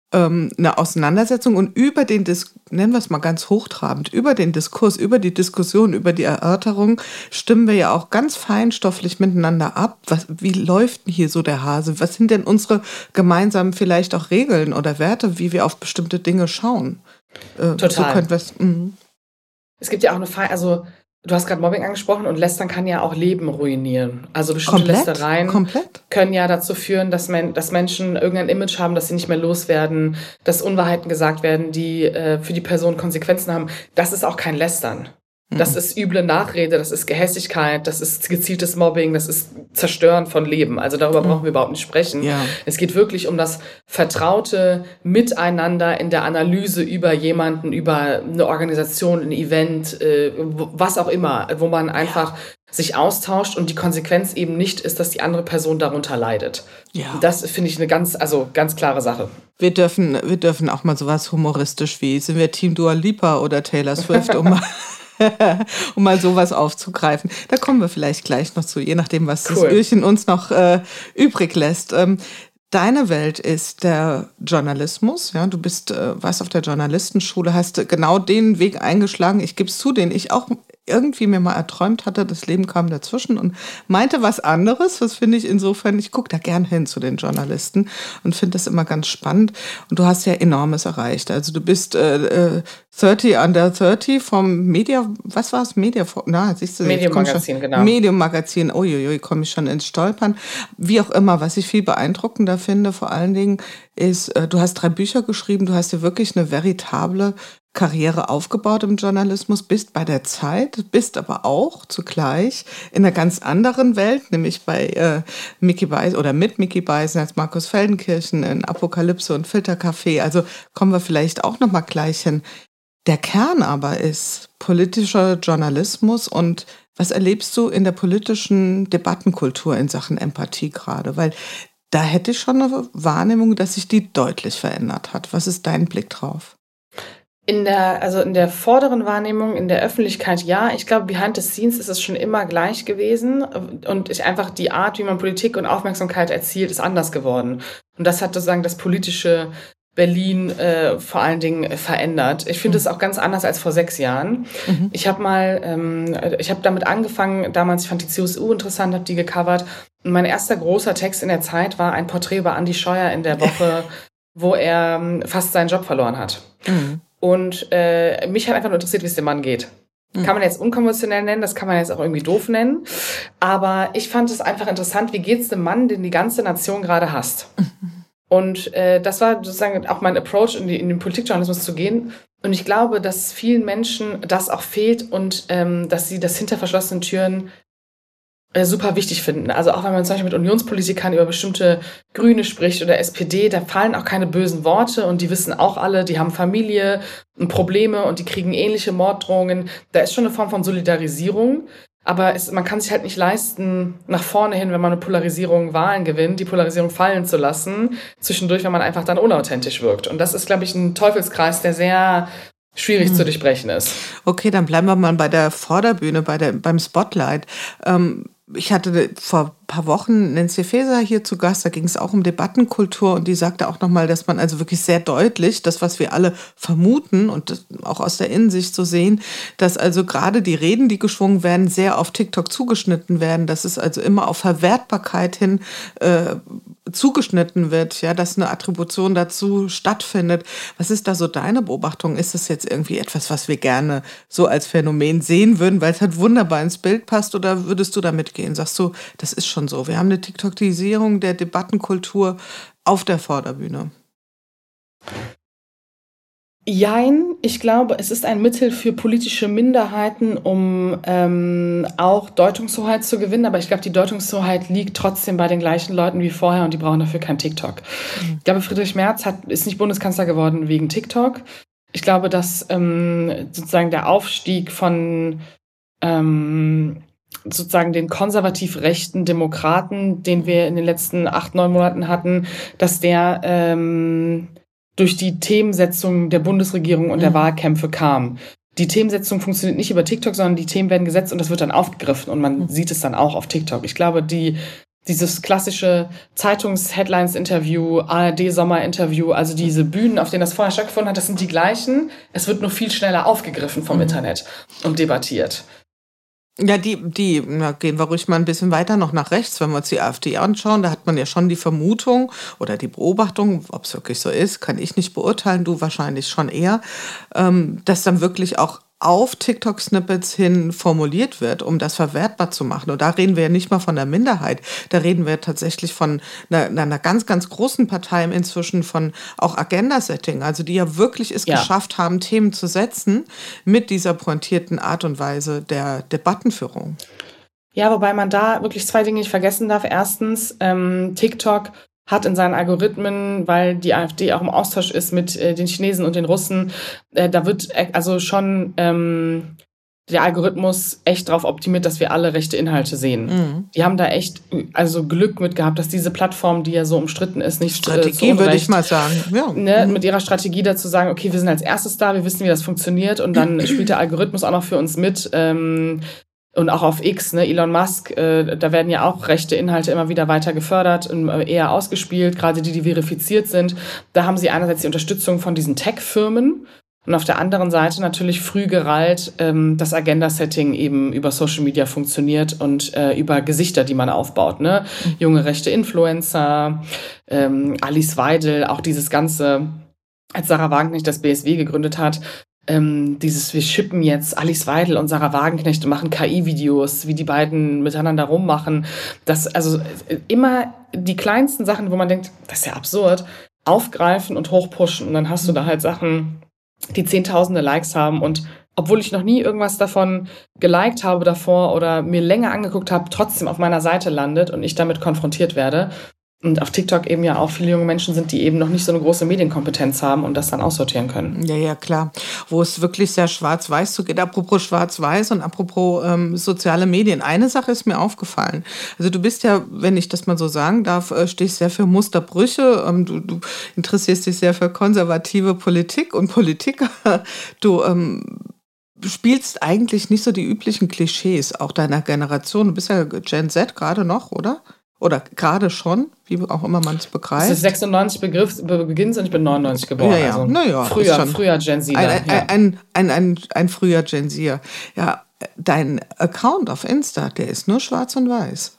eine Auseinandersetzung und über den, Dis- nennen wir es mal ganz hochtrabend, über den Diskurs, über die Diskussion, über die Erörterung stimmen wir ja auch ganz feinstofflich miteinander ab. Was, wie läuft denn hier so der Hase? Was sind denn unsere gemeinsamen vielleicht auch Regeln oder Werte, wie wir auf bestimmte Dinge schauen? Äh, Total. So könnte was, mhm. Es gibt ja auch eine Fe- also du hast gerade Mobbing angesprochen und Lästern kann ja auch Leben ruinieren. Also bestimmte Komplett? Lästereien Komplett? können ja dazu führen, dass, man, dass Menschen irgendein Image haben, das sie nicht mehr loswerden, dass Unwahrheiten gesagt werden, die äh, für die Person Konsequenzen haben. Das ist auch kein Lästern. Das ist üble Nachrede, das ist Gehässigkeit, das ist gezieltes Mobbing, das ist Zerstören von Leben. Also darüber mhm. brauchen wir überhaupt nicht sprechen. Ja. Es geht wirklich um das vertraute Miteinander in der Analyse über jemanden, über eine Organisation, ein Event, äh, was auch immer, wo man einfach ja. sich austauscht und die Konsequenz eben nicht ist, dass die andere Person darunter leidet. Ja. Das finde ich eine ganz, also ganz klare Sache. Wir dürfen, wir dürfen auch mal sowas humoristisch wie, sind wir Team Dua Lipa oder Taylor Swift, um mal um mal sowas aufzugreifen. Da kommen wir vielleicht gleich noch zu, je nachdem, was cool. das Öhrchen uns noch äh, übrig lässt. Ähm, deine Welt ist der Journalismus. Ja, du bist, äh, warst auf der Journalistenschule, hast genau den Weg eingeschlagen, ich gebe es zu, den ich auch irgendwie mir mal erträumt hatte, das Leben kam dazwischen und meinte was anderes, was finde ich insofern, ich gucke da gern hin zu den Journalisten und finde das immer ganz spannend und du hast ja Enormes erreicht, also du bist äh, dreißig under dreißig vom Media, was war es? Media, na, siehst du, Medium-Magazin, genau. Medium-Magazin, uiuiui, komme ich schon ins Stolpern, wie auch immer, was ich viel beeindruckender finde, vor allen Dingen ist, äh, du hast drei Bücher geschrieben, du hast ja wirklich eine veritable Karriere aufgebaut im Journalismus, bist bei der Zeit, bist aber auch zugleich in einer ganz anderen Welt, nämlich bei äh, Micky Beisenherz oder mit Micky Beisenherz, Markus Feldenkirchen in Apokalypse und Filtercafé. Also kommen wir vielleicht auch noch mal gleich hin. Der Kern aber ist politischer Journalismus und was erlebst du in der politischen Debattenkultur in Sachen Empathie gerade? Weil da hätte ich schon eine Wahrnehmung, dass sich die deutlich verändert hat. Was ist dein Blick drauf? In der, also in der vorderen Wahrnehmung, in der Öffentlichkeit, ja. Ich glaube, behind the scenes ist es schon immer gleich gewesen. Und ich einfach die Art, wie man Politik und Aufmerksamkeit erzielt, ist anders geworden. Und das hat sozusagen das politische Berlin äh, vor allen Dingen verändert. Ich finde es mhm. auch ganz anders als vor sechs Jahren. Mhm. Ich habe mal, ähm, ich habe damit angefangen, damals, ich fand die C S U interessant, habe die gecovert. Und mein erster großer Text in der Zeit war ein Porträt über Andi Scheuer in der Woche, wo er ähm, fast seinen Job verloren hat. Mhm. Und äh, mich hat einfach nur interessiert, wie es dem Mann geht. Kann man jetzt unkonventionell nennen, das kann man jetzt auch irgendwie doof nennen. Aber ich fand es einfach interessant, wie geht's dem Mann, den die ganze Nation gerade hasst? Und äh, das war sozusagen auch mein Approach, in, die, in den Politikjournalismus zu gehen. Und ich glaube, dass vielen Menschen das auch fehlt und ähm, dass sie das hinter verschlossenen Türen äh, super wichtig finden. Also auch wenn man zum Beispiel mit Unionspolitikern über bestimmte Grüne spricht oder S P D, da fallen auch keine bösen Worte und die wissen auch alle, die haben Familie und Probleme und die kriegen ähnliche Morddrohungen. Da ist schon eine Form von Solidarisierung. Aber es, man kann sich halt nicht leisten, nach vorne hin, wenn man eine Polarisierung Wahlen gewinnt, die Polarisierung fallen zu lassen, zwischendurch, wenn man einfach dann unauthentisch wirkt. Und das ist, glaube ich, ein Teufelskreis, der sehr schwierig hm. zu durchbrechen ist. Okay, dann bleiben wir mal bei der Vorderbühne, bei der, beim Spotlight. Ähm, ich hatte vor ein paar Wochen Nancy Faeser hier zu Gast, da ging es auch um Debattenkultur und die sagte auch nochmal, dass man also wirklich sehr deutlich, das was wir alle vermuten und das auch aus der Innensicht so sehen, dass also gerade die Reden, die geschwungen werden, sehr auf TikTok zugeschnitten werden, dass es also immer auf Verwertbarkeit hin äh, zugeschnitten wird, ja, dass eine Attribution dazu stattfindet. Was ist da so deine Beobachtung? Ist das jetzt irgendwie etwas, was wir gerne so als Phänomen sehen würden, weil es halt wunderbar ins Bild passt, oder würdest du da mitgehen? Sagst du, das ist schon so. Wir haben eine TikTokisierung der Debattenkultur auf der Vorderbühne. Jein, ich glaube, es ist ein Mittel für politische Minderheiten, um ähm, auch Deutungshoheit zu gewinnen. Aber ich glaube, die Deutungshoheit liegt trotzdem bei den gleichen Leuten wie vorher und die brauchen dafür kein TikTok. Mhm. Ich glaube, Friedrich Merz hat, ist nicht Bundeskanzler geworden wegen TikTok. Ich glaube, dass ähm, sozusagen der Aufstieg von ähm, sozusagen den konservativ rechten Demokraten, den wir in den letzten acht, neun Monaten hatten, dass der ähm, durch die Themensetzung der Bundesregierung und der mhm. Wahlkämpfe kam. Die Themensetzung funktioniert nicht über TikTok, sondern die Themen werden gesetzt und das wird dann aufgegriffen und man mhm. sieht es dann auch auf TikTok. Ich glaube, die dieses klassische Zeitungs-Headlines-Interview, A R D-Sommer-Interview, also diese Bühnen, auf denen das vorher stattgefunden hat, das sind die gleichen. Es wird nur viel schneller aufgegriffen vom mhm. Internet und debattiert. Ja, die, die, na, gehen wir ruhig mal ein bisschen weiter noch nach rechts, wenn wir uns die AfD anschauen, da hat man ja schon die Vermutung oder die Beobachtung, ob es wirklich so ist, kann ich nicht beurteilen, du wahrscheinlich schon eher, ähm, dass dann wirklich auch auf TikTok-Snippets hin formuliert wird, um das verwertbar zu machen. Und da reden wir ja nicht mal von der Minderheit, da reden wir tatsächlich von einer, einer ganz, ganz großen Partei inzwischen, von auch Agenda-Setting, also die ja wirklich es ja. geschafft haben, Themen zu setzen mit dieser pointierten Art und Weise der Debattenführung. Ja, wobei man da wirklich zwei Dinge nicht vergessen darf. Erstens, ähm, TikTok hat in seinen Algorithmen, weil die AfD auch im Austausch ist mit äh, den Chinesen und den Russen, äh, da wird äh, also schon ähm, der Algorithmus echt darauf optimiert, dass wir alle rechte Inhalte sehen. Mhm. Die haben da echt also Glück mit gehabt, dass diese Plattform, die ja so umstritten ist, nicht Strategie, äh, würde ich mal sagen. Ja. Ne, mhm. mit ihrer Strategie dazu sagen, okay, wir sind als erstes da, wir wissen, wie das funktioniert und dann spielt der Algorithmus auch noch für uns mit. Ähm, Und auch auf X, ne, Elon Musk, äh, da werden ja auch rechte Inhalte immer wieder weiter gefördert und eher ausgespielt, gerade die, die verifiziert sind. Da haben sie einerseits die Unterstützung von diesen Tech-Firmen und auf der anderen Seite natürlich früh gereilt, ähm, das Agenda-Setting eben über Social Media funktioniert und äh, über Gesichter, die man aufbaut, ne? Mhm. Junge rechte Influencer, ähm, Alice Weidel, auch dieses Ganze, als Sarah Wagenknecht das B S W gegründet hat, Ähm, dieses, wir shippen jetzt Alice Weidel und Sarah Wagenknecht und machen K I-Videos, wie die beiden miteinander rummachen. Das, also immer die kleinsten Sachen, wo man denkt, das ist ja absurd, aufgreifen und hochpushen. Und dann hast du da halt Sachen, die zehntausende Likes haben. Und obwohl ich noch nie irgendwas davon geliked habe davor oder mir länger angeguckt habe, trotzdem auf meiner Seite landet und ich damit konfrontiert werde. Und auf TikTok eben ja auch viele junge Menschen sind, die eben noch nicht so eine große Medienkompetenz haben und das dann aussortieren können. Ja, ja, klar. Wo es wirklich sehr schwarz-weiß zugeht. Apropos schwarz-weiß und apropos ähm, soziale Medien. Eine Sache ist mir aufgefallen. Also du bist ja, wenn ich das mal so sagen darf, äh, stehst sehr für Musterbrüche. Ähm, du, du interessierst dich sehr für konservative Politik und Politiker. Du ähm, spielst eigentlich nicht so die üblichen Klischees, auch deiner Generation. Du bist ja Gen Z gerade noch, oder? Oder gerade schon, wie auch immer man es begreift. Es ist sechsundneunzig Begriff, beginnt und ich bin neunundneunzig geboren. Ja, ja. Also naja, früher, früher Gen Z. Ein, ein, ja. ein, ein, ein, ein früher Gen Z. Ja, dein Account auf Insta, der ist nur schwarz und weiß.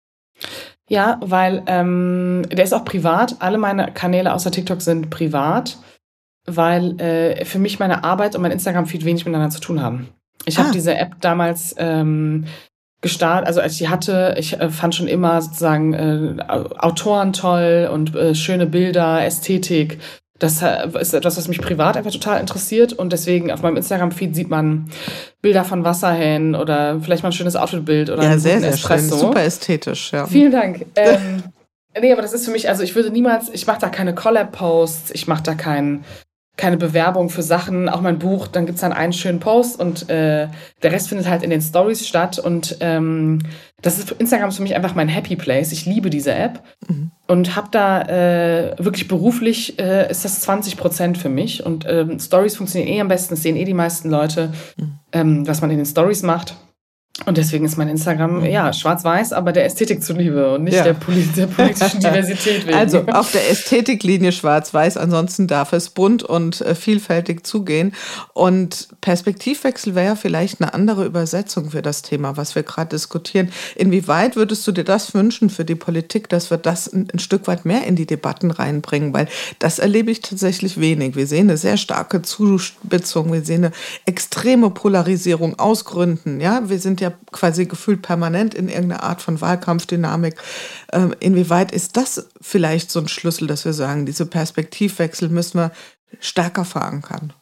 Ja, weil ähm, der ist auch privat. Alle meine Kanäle außer TikTok sind privat, weil äh, für mich meine Arbeit und mein Instagram-Feed wenig miteinander zu tun haben. Ich Ah. habe diese App damals ähm, gestartet, also als ich die hatte, ich äh, fand schon immer sozusagen äh, Autoren toll und äh, schöne Bilder, Ästhetik. Das äh, ist etwas, was mich privat einfach total interessiert und deswegen auf meinem Instagram-Feed sieht man Bilder von Wasserhähnen oder vielleicht mal ein schönes Outfitbild oder Ja, einen sehr, guten sehr Espresso. schön. Super ästhetisch, ja. Vielen Dank. Ähm, nee, aber das ist für mich, also ich würde niemals, ich mache da keine Collab-Posts, ich mache da kein, keine Bewerbung für Sachen, auch mein Buch, dann gibt's dann einen schönen Post und äh, der Rest findet halt in den Stories statt und ähm, das ist Instagram ist für mich einfach mein Happy Place. Ich liebe diese App Mhm. und habe da äh, wirklich beruflich äh, ist das zwanzig Prozent für mich und ähm, Stories funktionieren eh am besten, das sehen eh die meisten Leute, Mhm. ähm, was man in den Stories macht. Und deswegen ist mein Instagram, ja, schwarz-weiß, aber der Ästhetik zuliebe und nicht Ja. der, Poli- der politischen Diversität wegen. Also auf der Ästhetiklinie schwarz-weiß, ansonsten darf es bunt und äh, vielfältig zugehen. Und Perspektivwechsel wäre ja vielleicht eine andere Übersetzung für das Thema, was wir gerade diskutieren. Inwieweit würdest du dir das wünschen für die Politik, dass wir das ein, ein Stück weit mehr in die Debatten reinbringen? Weil das erlebe ich tatsächlich wenig. Wir sehen eine sehr starke Zuspitzung, wir sehen eine extreme Polarisierung aus Gründen. Ja, wir sind ja quasi gefühlt permanent in irgendeiner Art von Wahlkampfdynamik. Ähm, inwieweit ist das vielleicht so ein Schlüssel, dass wir sagen, diese Perspektivwechsel müssen wir stärker verankern?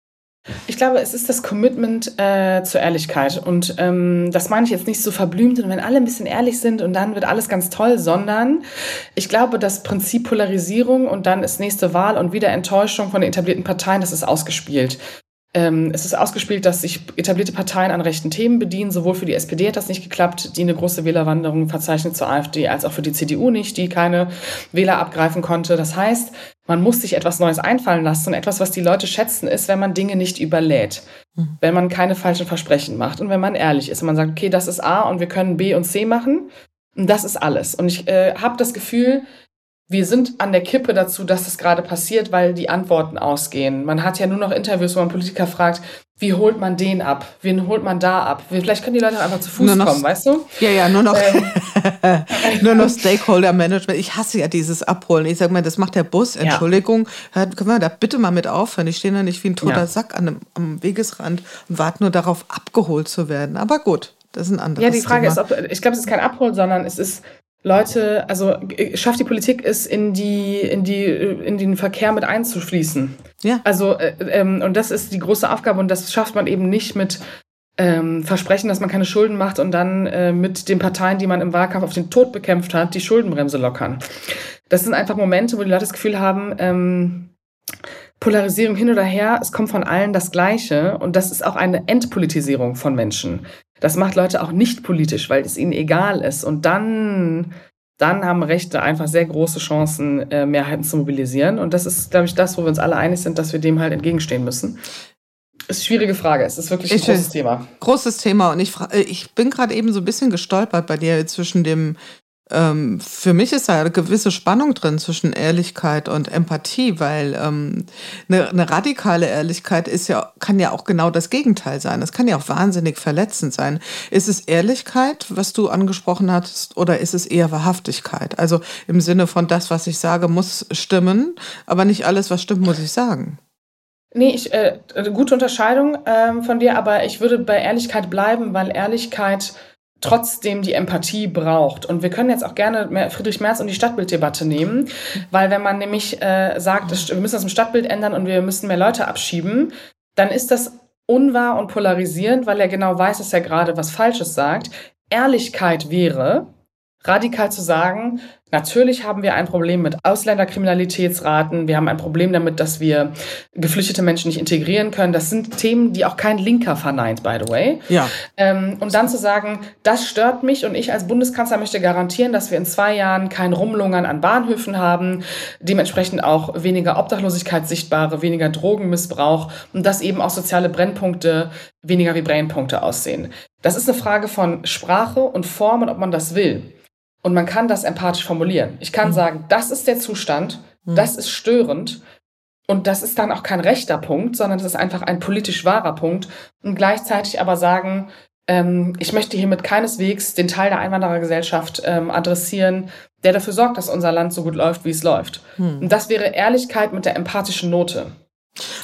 Ich glaube, es ist das Commitment äh, zur Ehrlichkeit. Und ähm, das meine ich jetzt nicht so verblümt und wenn alle ein bisschen ehrlich sind und dann wird alles ganz toll, sondern ich glaube, das Prinzip Polarisierung und dann ist nächste Wahl und wieder Enttäuschung von den etablierten Parteien, das ist ausgespielt. Ähm, es ist ausgespielt, dass sich etablierte Parteien an rechten Themen bedienen. Sowohl für die S P D hat das nicht geklappt, die eine große Wählerwanderung verzeichnet zur AfD, als auch für die C D U nicht, die keine Wähler abgreifen konnte. Das heißt, man muss sich etwas Neues einfallen lassen. Und etwas, was die Leute schätzen, ist, wenn man Dinge nicht überlädt. Mhm. Wenn man keine falschen Versprechen macht und wenn man ehrlich ist. Und man sagt, okay, das ist A und wir können B und C machen. Und das ist alles. Und ich äh, habe das Gefühl, wir sind an der Kippe dazu, dass das gerade passiert, weil die Antworten ausgehen. Man hat ja nur noch Interviews, wo man Politiker fragt, wie holt man den ab? Wen holt man da ab? Vielleicht können die Leute einfach zu Fuß noch, kommen, weißt du? Ja, ja, nur noch, ähm, nur noch Stakeholder-Management. Ich hasse ja dieses Abholen. Ich sage mal, das macht der Bus. Entschuldigung, ja. Können wir da bitte mal mit aufhören? Ich stehe da nicht wie ein toter ja. Sack an einem, am Wegesrand und warte nur darauf, abgeholt zu werden. Aber gut, das ist ein anderes Thema. Ja, die Frage Thema. ist, ob, ich glaube, es ist kein Abholen, sondern es ist Leute, also schafft die Politik es, in die, in die, in den Verkehr mit einzufließen. Ja. Also, äh, ähm, und das ist die große Aufgabe und das schafft man eben nicht mit ähm, Versprechen, dass man keine Schulden macht und dann äh, mit den Parteien, die man im Wahlkampf auf den Tod bekämpft hat, die Schuldenbremse lockern. Das sind einfach Momente, wo die Leute das Gefühl haben, ähm, Polarisierung hin oder her, es kommt von allen das Gleiche und das ist auch eine Entpolitisierung von Menschen. Das macht Leute auch nicht politisch, weil es ihnen egal ist. Und dann, dann haben Rechte einfach sehr große Chancen, äh, Mehrheiten zu mobilisieren. Und das ist, glaube ich, das, wo wir uns alle einig sind, dass wir dem halt entgegenstehen müssen. Das ist eine schwierige Frage. Es ist wirklich ein ich großes Thema. Großes Thema. Und ich, ich bin gerade eben so ein bisschen gestolpert bei dir zwischen dem Ähm, für mich ist da eine gewisse Spannung drin zwischen Ehrlichkeit und Empathie, weil ähm, eine, eine radikale Ehrlichkeit ist ja, kann ja auch genau das Gegenteil sein. Das kann ja auch wahnsinnig verletzend sein. Ist es Ehrlichkeit, was du angesprochen hast, oder ist es eher Wahrhaftigkeit? Also im Sinne von, das, was ich sage, muss stimmen, aber nicht alles, was stimmt, muss ich sagen. Nee, ich, äh, eine gute Unterscheidung ähm, von dir, aber ich würde bei Ehrlichkeit bleiben, weil Ehrlichkeit trotzdem die Empathie braucht. Und wir können jetzt auch gerne Friedrich Merz und die Stadtbilddebatte nehmen, weil wenn man nämlich äh, sagt, wir müssen das im Stadtbild ändern und wir müssen mehr Leute abschieben, dann ist das unwahr und polarisierend, weil er genau weiß, dass er gerade was Falsches sagt. Ehrlichkeit wäre, radikal zu sagen, natürlich haben wir ein Problem mit Ausländerkriminalitätsraten, wir haben ein Problem damit, dass wir geflüchtete Menschen nicht integrieren können. Das sind Themen, die auch kein Linker verneint, by the way. Ja. Ähm, und dann zu sagen, das stört mich und ich als Bundeskanzler möchte garantieren, dass wir in zwei Jahren kein Rumlungern an Bahnhöfen haben, dementsprechend auch weniger Obdachlosigkeit sichtbare, weniger Drogenmissbrauch und dass eben auch soziale Brennpunkte weniger wie Brennpunkte aussehen. Das ist eine Frage von Sprache und Form und ob man das will. Und man kann das empathisch formulieren. Ich kann mhm. sagen, das ist der Zustand, mhm. das ist störend und das ist dann auch kein rechter Punkt, sondern das ist einfach ein politisch wahrer Punkt und gleichzeitig aber sagen, ähm, ich möchte hiermit keineswegs den Teil der Einwanderergesellschaft ähm, adressieren, der dafür sorgt, dass unser Land so gut läuft, wie es läuft. Mhm. Und das wäre Ehrlichkeit mit der empathischen Note.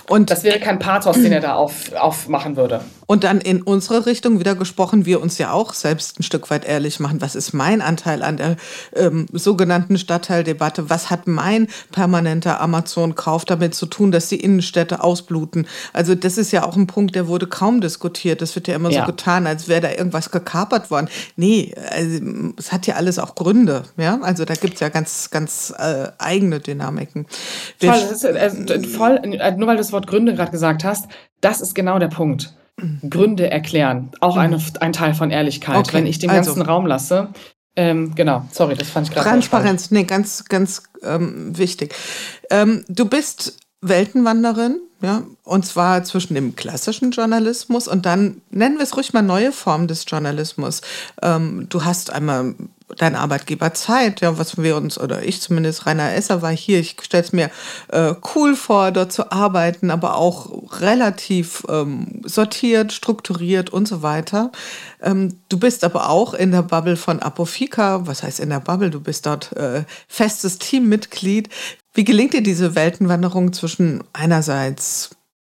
Und das wäre kein Pathos, den er da auf, aufmachen würde. Und dann in unsere Richtung wieder gesprochen, wir uns ja auch selbst ein Stück weit ehrlich machen. Was ist mein Anteil an der ähm, sogenannten Stadtteildebatte? Was hat mein permanenter Amazon-Kauf damit zu tun, dass die Innenstädte ausbluten? Also das ist ja auch ein Punkt, der wurde kaum diskutiert. Das wird ja immer ja. so getan, als wäre da irgendwas gekapert worden. Nee, also, es hat ja alles auch Gründe. Ja? Also da gibt es ja ganz, ganz äh, eigene Dynamiken. Wir voll, das ist, äh, voll, nur weil du das Wort Gründe gerade gesagt hast, das ist genau der Punkt. Gründe erklären, auch eine, ein Teil von Ehrlichkeit, okay, wenn ich den ganzen also. Raum lasse. Ähm, genau, sorry, das fand ich gerade Transparenz, nee, ganz, ganz ähm, wichtig. Ähm, du bist Weltenwanderin, ja, und zwar zwischen dem klassischen Journalismus und dann, nennen wir es ruhig mal, neue Formen des Journalismus. Ähm, du hast einmal dein Arbeitgeber Zeit, ja, was wir uns, oder ich zumindest, Rainer Esser war hier, ich stelle es mir äh, cool vor, dort zu arbeiten, aber auch relativ ähm, sortiert, strukturiert und so weiter. Ähm, du bist aber auch in der Bubble von Apofika, was heißt in der Bubble, du bist dort äh, festes Teammitglied. Wie gelingt dir diese Weltenwanderung zwischen einerseits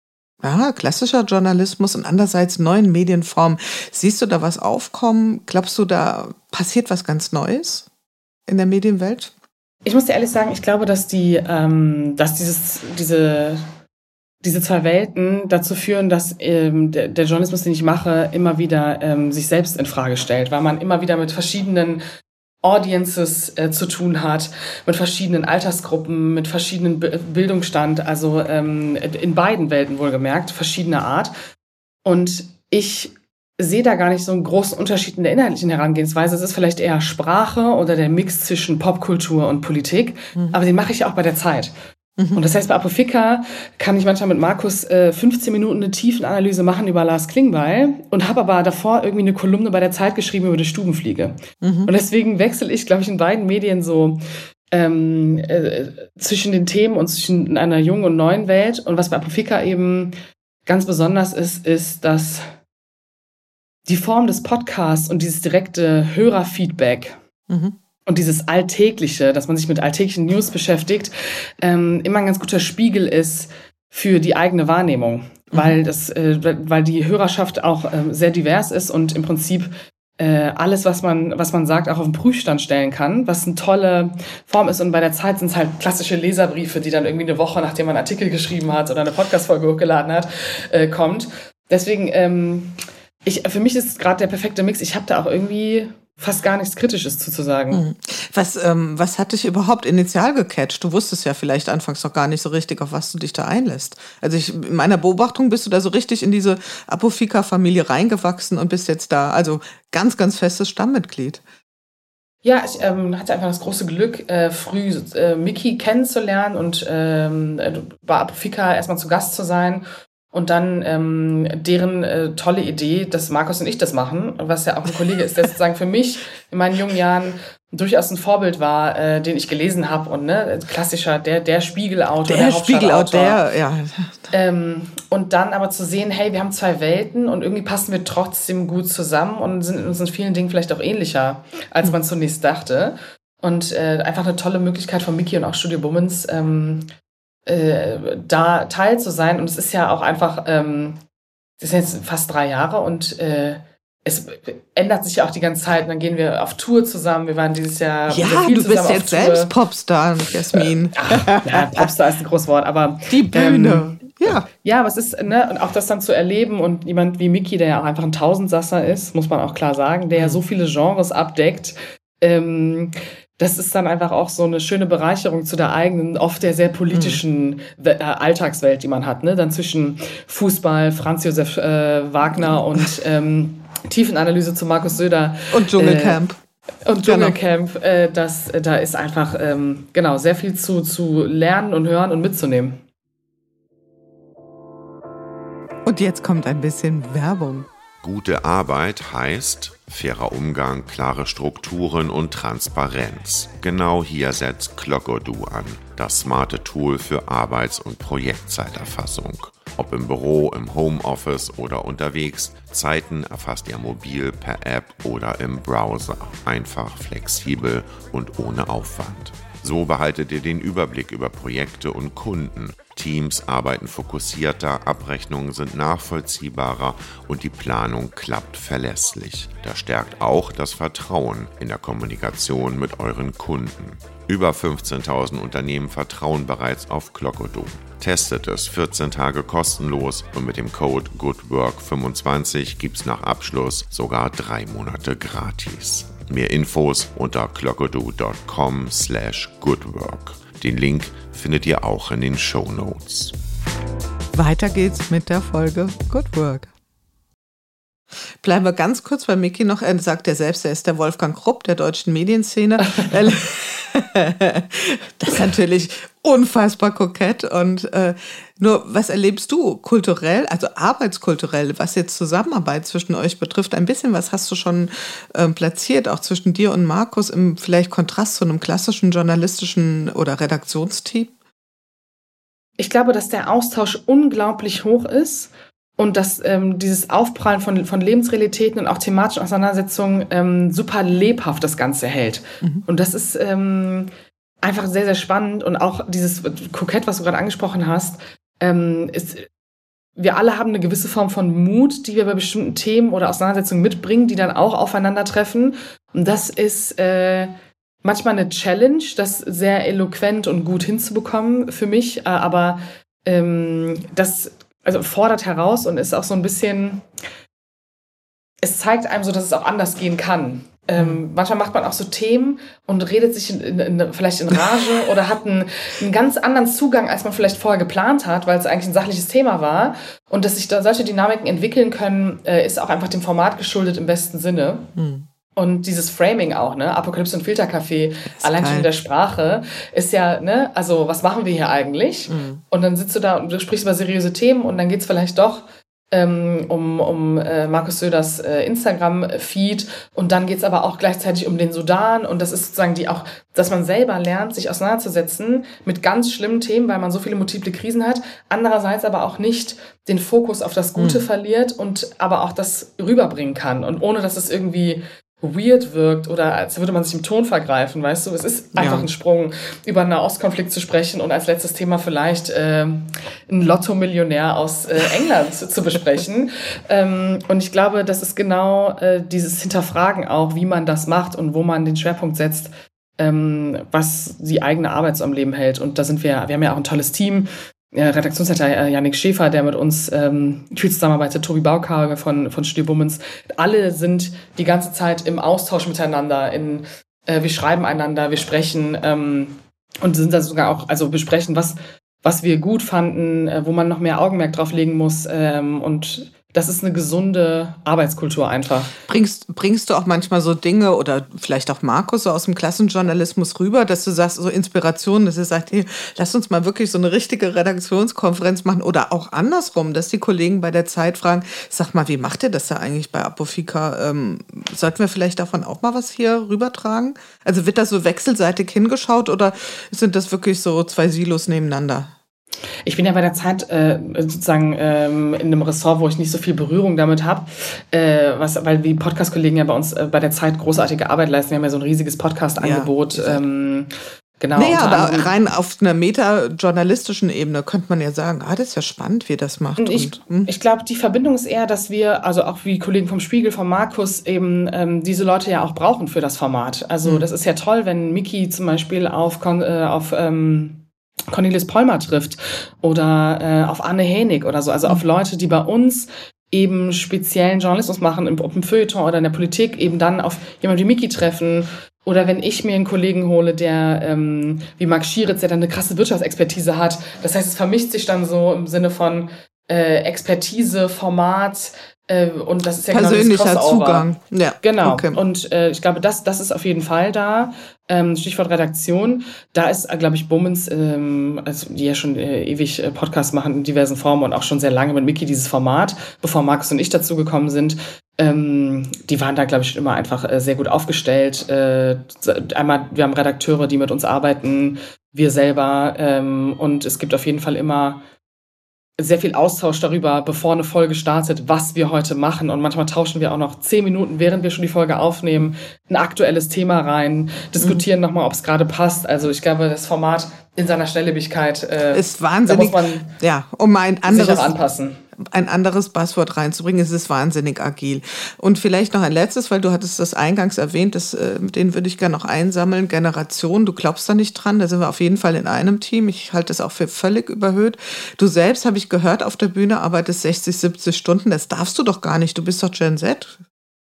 ja, klassischer Journalismus und andererseits neuen Medienformen? Siehst du da was aufkommen? Glaubst du, da passiert was ganz Neues in der Medienwelt? Ich muss dir ehrlich sagen, ich glaube, dass die, ähm, dass dieses, diese, diese zwei Welten dazu führen, dass ähm, der, der Journalismus, den ich mache, immer wieder ähm, sich selbst in Frage stellt, weil man immer wieder mit verschiedenen Audiences äh, zu tun hat, mit verschiedenen Altersgruppen, mit verschiedenen B- Bildungsstand, also ähm, in beiden Welten wohlgemerkt, verschiedener Art. Und ich sehe da gar nicht so einen großen Unterschied in der inhaltlichen Herangehensweise. Es ist vielleicht eher Sprache oder der Mix zwischen Popkultur und Politik, mhm. aber den mache ich ja auch bei der Zeit. Mhm. Und das heißt, bei Apofika kann ich manchmal mit Markus äh, fünfzehn Minuten eine Tiefenanalyse machen über Lars Klingbeil und habe aber davor irgendwie eine Kolumne bei der Zeit geschrieben über die Stubenfliege. Mhm. Und deswegen wechsle ich, glaube ich, in beiden Medien so ähm, äh, zwischen den Themen und zwischen einer jungen und neuen Welt. Und was bei Apofika eben ganz besonders ist, ist, dass die Form des Podcasts und dieses direkte Hörerfeedback mhm. und dieses Alltägliche, dass man sich mit alltäglichen News beschäftigt, ähm, immer ein ganz guter Spiegel ist für die eigene Wahrnehmung, mhm. weil das, äh, weil die Hörerschaft auch äh, sehr divers ist und im Prinzip äh, alles, was man, was man sagt, auch auf den Prüfstand stellen kann, was eine tolle Form ist. Und bei der Zeit sind es halt klassische Leserbriefe, die dann irgendwie eine Woche, nachdem man einen Artikel geschrieben hat oder eine Podcast-Folge hochgeladen hat, äh, kommt. Deswegen, ähm, ich, für mich ist es gerade der perfekte Mix. Ich habe da auch irgendwie fast gar nichts Kritisches zu, zu sagen. Was, ähm, was hat dich überhaupt initial gecatcht? Du wusstest ja vielleicht anfangs noch gar nicht so richtig, auf was du dich da einlässt. Also ich, in meiner Beobachtung bist du da so richtig in diese Apofika-Familie reingewachsen und bist jetzt da, also ganz, ganz festes Stammmitglied. Ja, ich ähm, hatte einfach das große Glück, äh, früh äh, Miki kennenzulernen und ähm, bei Apofika erstmal zu Gast zu sein. Und dann ähm, deren äh, tolle Idee, dass Markus und ich das machen, was ja auch ein Kollege ist, der sozusagen für mich in meinen jungen Jahren durchaus ein Vorbild war, äh, den ich gelesen habe. Und ne, klassischer, der, der Spiegelautor, der, der Spiegelautor, der, ja. Ähm, und dann aber zu sehen, hey, wir haben zwei Welten und irgendwie passen wir trotzdem gut zusammen und sind uns in vielen Dingen vielleicht auch ähnlicher, als man zunächst dachte. Und äh, einfach eine tolle Möglichkeit von Miki und auch Studio Bummens, ähm, Äh, da Teil zu sein. Und es ist ja auch einfach, ähm, das sind jetzt fast drei Jahre und äh, es ändert sich ja auch die ganze Zeit. Und dann gehen wir auf Tour zusammen. Wir waren dieses Jahr ja, viel du bist jetzt Tour. Selbst Popstar, Jasmin. Ach, ja, Popstar ist ein großes Wort, aber die Bühne. Ähm, ja. Ja, aber es ist, ne, und auch das dann zu erleben und jemand wie Miki, der ja auch einfach ein Tausendsasser ist, muss man auch klar sagen, der ja so viele Genres abdeckt, ähm, das ist dann einfach auch so eine schöne Bereicherung zu der eigenen, oft der sehr politischen mhm. Alltagswelt, die man hat. Ne? Dann zwischen Fußball, Franz Josef äh, Wagner mhm. und ähm, Tiefenanalyse zu Markus Söder. Und Dschungelcamp. Äh, und Dschungelcamp. Äh, das, da ist einfach ähm, genau sehr viel zu, zu lernen und hören und mitzunehmen. Und jetzt kommt ein bisschen Werbung. Gute Arbeit heißt Fairer Umgang, klare Strukturen und Transparenz. Genau hier setzt Clockodoo an, das smarte Tool für Arbeits- und Projektzeiterfassung. Ob im Büro, im Homeoffice oder unterwegs, Zeiten erfasst ihr mobil, per App oder im Browser. Einfach, flexibel und ohne Aufwand. So behaltet ihr den Überblick über Projekte und Kunden. Teams arbeiten fokussierter, Abrechnungen sind nachvollziehbarer und die Planung klappt verlässlich. Das stärkt auch das Vertrauen in der Kommunikation mit euren Kunden. Über fünfzehntausend Unternehmen vertrauen bereits auf Clockodoo. Testet es vierzehn Tage kostenlos und mit dem Code GOODWORK fünfundzwanzig gibt's nach Abschluss sogar drei Monate gratis. Mehr Infos unter clockodoo.com slash goodwork. Den Link findet ihr auch in den Shownotes. Weiter geht's mit der Folge Good Work. Bleiben wir ganz kurz bei Micky noch. Er sagt ja selbst, er ist der Wolfgang Krupp der deutschen Medienszene. Das ist natürlich unfassbar kokett. Und äh, nur, was erlebst du kulturell, also arbeitskulturell, was jetzt Zusammenarbeit zwischen euch betrifft? Ein bisschen was hast du schon ähm, platziert, auch zwischen dir und Markus, im vielleicht Kontrast zu einem klassischen journalistischen oder Redaktionsteam? Ich glaube, dass der Austausch unglaublich hoch ist. Und dass ähm, dieses Aufprallen von, von Lebensrealitäten und auch thematischen Auseinandersetzungen ähm, super lebhaft das Ganze hält. Mhm. Und das ist ähm, einfach sehr, sehr spannend. Und auch dieses Kokett, was du gerade angesprochen hast, ähm, ist, wir alle haben eine gewisse Form von Mut, die wir bei bestimmten Themen oder Auseinandersetzungen mitbringen, die dann auch aufeinandertreffen. Und das ist äh, manchmal eine Challenge, das sehr eloquent und gut hinzubekommen für mich. Äh, aber ähm, das Also fordert heraus und ist auch so ein bisschen, es zeigt einem so, dass es auch anders gehen kann. Ähm, manchmal macht man auch so Themen und redet sich in, in, in, vielleicht in Rage oder hat einen, einen ganz anderen Zugang, als man vielleicht vorher geplant hat, weil es eigentlich ein sachliches Thema war. Und dass sich da solche Dynamiken entwickeln können, äh, ist auch einfach dem Format geschuldet im besten Sinne. Hm. Und dieses Framing auch, ne, Apokalypse und Filterkaffee, allein schon in der Sprache, ist ja, ne, also was machen wir hier eigentlich? Mhm. Und dann sitzt du da und du sprichst über seriöse Themen und dann geht's vielleicht doch ähm, um, um äh, Markus Söders äh, Instagram-Feed und dann geht's aber auch gleichzeitig um den Sudan und das ist sozusagen die auch, dass man selber lernt, sich auseinanderzusetzen mit ganz schlimmen Themen, weil man so viele multiple Krisen hat, andererseits aber auch nicht den Fokus auf das Gute mhm. verliert und aber auch das rüberbringen kann und ohne, dass es irgendwie weird wirkt oder als würde man sich im Ton vergreifen, weißt du? Es ist einfach ja. ein Sprung, über einen Nahostkonflikt zu sprechen und als letztes Thema vielleicht äh, einen Lotto-Millionär aus äh, England zu besprechen. Ähm, und ich glaube, das ist genau äh, dieses Hinterfragen auch, wie man das macht und wo man den Schwerpunkt setzt, ähm, was die eigene Arbeit so am Leben hält. Und da sind wir, wir haben ja auch ein tolles Team, Redaktionsleiter Yannick Schäfer, der mit uns ähm, viel zusammenarbeitet, Tobi Baukage von, von Studio Bummens. Alle sind die ganze Zeit im Austausch miteinander. In, äh, wir schreiben einander, wir sprechen ähm, und sind da sogar auch, also besprechen, was, was wir gut fanden, äh, wo man noch mehr Augenmerk drauf legen muss. Ähm, und das ist eine gesunde Arbeitskultur einfach. Bringst, bringst du auch manchmal so Dinge oder vielleicht auch Markus so aus dem Klassenjournalismus rüber, dass du sagst, so Inspirationen, dass ihr sagt, hey, lass uns mal wirklich so eine richtige Redaktionskonferenz machen oder auch andersrum, dass die Kollegen bei der Zeit fragen, sag mal, wie macht ihr das da eigentlich bei Apofika? Ähm, sollten wir vielleicht davon auch mal was hier rübertragen? Also wird da so wechselseitig hingeschaut oder sind das wirklich so zwei Silos nebeneinander? Ich bin ja bei der Zeit äh, sozusagen ähm, in einem Ressort, wo ich nicht so viel Berührung damit habe, äh, was, weil die Podcast-Kollegen ja bei uns äh, bei der Zeit großartige Arbeit leisten. Wir haben ja so ein riesiges Podcast-Angebot. Ja, ähm, genau. Naja, aber rein auf einer meta-journalistischen Ebene könnte man ja sagen, ah, das ist ja spannend, wie ihr das macht. Ich, hm? ich glaube, die Verbindung ist eher, dass wir, also auch wie Kollegen vom Spiegel, von Markus, eben ähm, diese Leute ja auch brauchen für das Format. Also hm. das ist ja toll, wenn Micky zum Beispiel auf, äh, auf ähm, Cornelis Pollmer trifft oder äh, auf Anne Hänig oder so, also auf Leute, die bei uns eben speziellen Journalismus machen, im, im Feuilleton oder in der Politik, eben dann auf jemanden wie Micky treffen. Oder wenn ich mir einen Kollegen hole, der ähm, wie Marc Schieritz, der dann eine krasse Wirtschaftsexpertise hat. Das heißt, es vermischt sich dann so im Sinne von äh, Expertise, Format, Äh, und das ist ja persönlicher genau das Zugang. Ja, genau. Okay. Und äh, ich glaube, das, das ist auf jeden Fall da. Ähm, Stichwort Redaktion. Da ist, äh, glaube ich, Bummens, ähm, also die ja schon äh, ewig äh, Podcasts machen in diversen Formen und auch schon sehr lange mit Micky dieses Format, bevor Markus und ich dazu gekommen sind, Ähm, die waren da, glaube ich, schon immer einfach äh, sehr gut aufgestellt. Äh, einmal, wir haben Redakteure, die mit uns arbeiten, wir selber. Ähm, und es gibt auf jeden Fall immer sehr viel Austausch darüber, bevor eine Folge startet, was wir heute machen. Und manchmal tauschen wir auch noch zehn Minuten, während wir schon die Folge aufnehmen, ein aktuelles Thema rein, diskutieren mhm. nochmal, ob es gerade passt. Also ich glaube, das Format in seiner Schnelllebigkeit äh, ist wahnsinnig. Da muss man ja, um ein anderes, sich auch anpassen. ein anderes Buzzword reinzubringen, es ist wahnsinnig agil. Und vielleicht noch ein letztes, weil du hattest das eingangs erwähnt, das, äh, den würde ich gerne noch einsammeln, Generation, du glaubst da nicht dran, da sind wir auf jeden Fall in einem Team, ich halte das auch für völlig überhöht. Du selbst, habe ich gehört, auf der Bühne arbeitest sechzig, siebzig Stunden, das darfst du doch gar nicht, du bist doch Gen Z.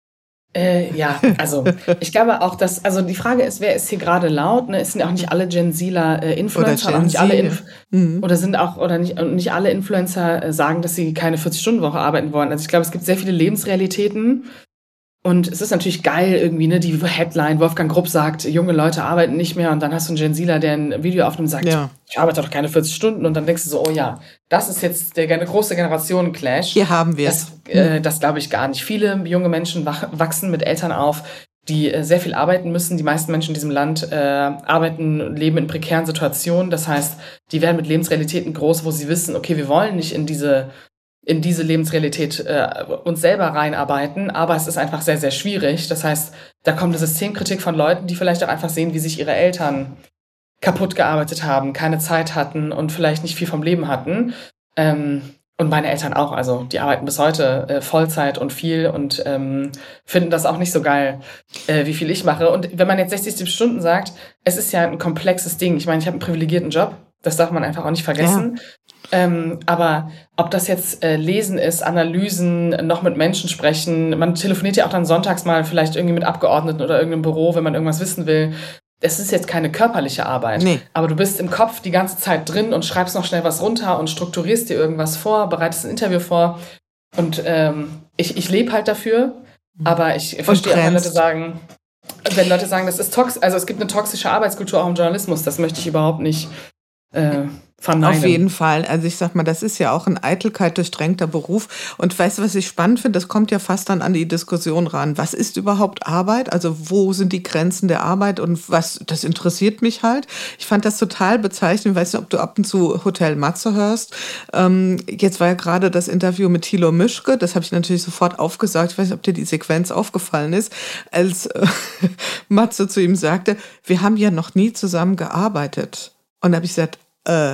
Äh, ja, also ich glaube auch, dass, also die Frage ist, wer ist hier gerade laut? Ne? Es sind auch nicht alle Gen Zler äh, Influencer, oder, Gen auch nicht alle Inf- mhm. oder sind auch oder nicht nicht alle Influencer äh, sagen, dass sie keine vierzig-Stunden-Woche arbeiten wollen. Also ich glaube, es gibt sehr viele Lebensrealitäten. Und es ist natürlich geil irgendwie, ne, die Headline, Wolfgang Grupp sagt, junge Leute arbeiten nicht mehr und dann hast du einen Gen Zler, der ein Video aufnimmt und sagt, ja. ich arbeite doch keine vierzig Stunden und dann denkst du so, oh ja, das ist jetzt der große Generationen-Clash. Hier haben wir es. Das, äh, das glaube ich gar nicht. Viele junge Menschen wach, wachsen mit Eltern auf, die äh, sehr viel arbeiten müssen. Die meisten Menschen in diesem Land äh, arbeiten, leben in prekären Situationen. Das heißt, die werden mit Lebensrealitäten groß, wo sie wissen, okay, wir wollen nicht in diese in diese Lebensrealität äh, uns selber reinarbeiten, aber es ist einfach sehr, sehr schwierig. Das heißt, da kommt eine Systemkritik von Leuten, die vielleicht auch einfach sehen, wie sich ihre Eltern kaputt gearbeitet haben, keine Zeit hatten und vielleicht nicht viel vom Leben hatten. Ähm, und meine Eltern auch, also die arbeiten bis heute äh, Vollzeit und viel und ähm, finden das auch nicht so geil, äh, wie viel ich mache. Und wenn man jetzt sechzig Stunden sagt, es ist ja ein komplexes Ding. Ich meine, ich habe einen privilegierten Job, das darf man einfach auch nicht vergessen. Ja. Ähm, aber ob das jetzt äh, Lesen ist, Analysen, noch mit Menschen sprechen, man telefoniert ja auch dann sonntags mal vielleicht irgendwie mit Abgeordneten oder irgendeinem Büro, wenn man irgendwas wissen will. Es ist jetzt keine körperliche Arbeit, nee. aber du bist im Kopf die ganze Zeit drin und schreibst noch schnell was runter und strukturierst dir irgendwas vor, bereitest ein Interview vor. Und ähm, ich, ich lebe halt dafür, aber ich verstehe auch, wenn Leute sagen, wenn Leute sagen, das ist toxisch, also es gibt eine toxische Arbeitskultur auch im Journalismus, das möchte ich überhaupt nicht äh, verneinen. Auf jeden Fall. Also ich sag mal, das ist ja auch ein Eitelkeit durchdrängter Beruf. Und weißt du, was ich spannend finde? Das kommt ja fast dann an die Diskussion ran. Was ist überhaupt Arbeit? Also wo sind die Grenzen der Arbeit? Und was, das interessiert mich halt. Ich fand das total bezeichnend. Ich weiß nicht, ob du ab und zu Hotel Matze hörst. Ähm, jetzt war ja gerade das Interview mit Thilo Mischke. Das habe ich natürlich sofort aufgesagt. Ich weiß nicht, ob dir die Sequenz aufgefallen ist, als äh, Matze zu ihm sagte, wir haben ja noch nie zusammen gearbeitet. Und da habe ich gesagt, äh,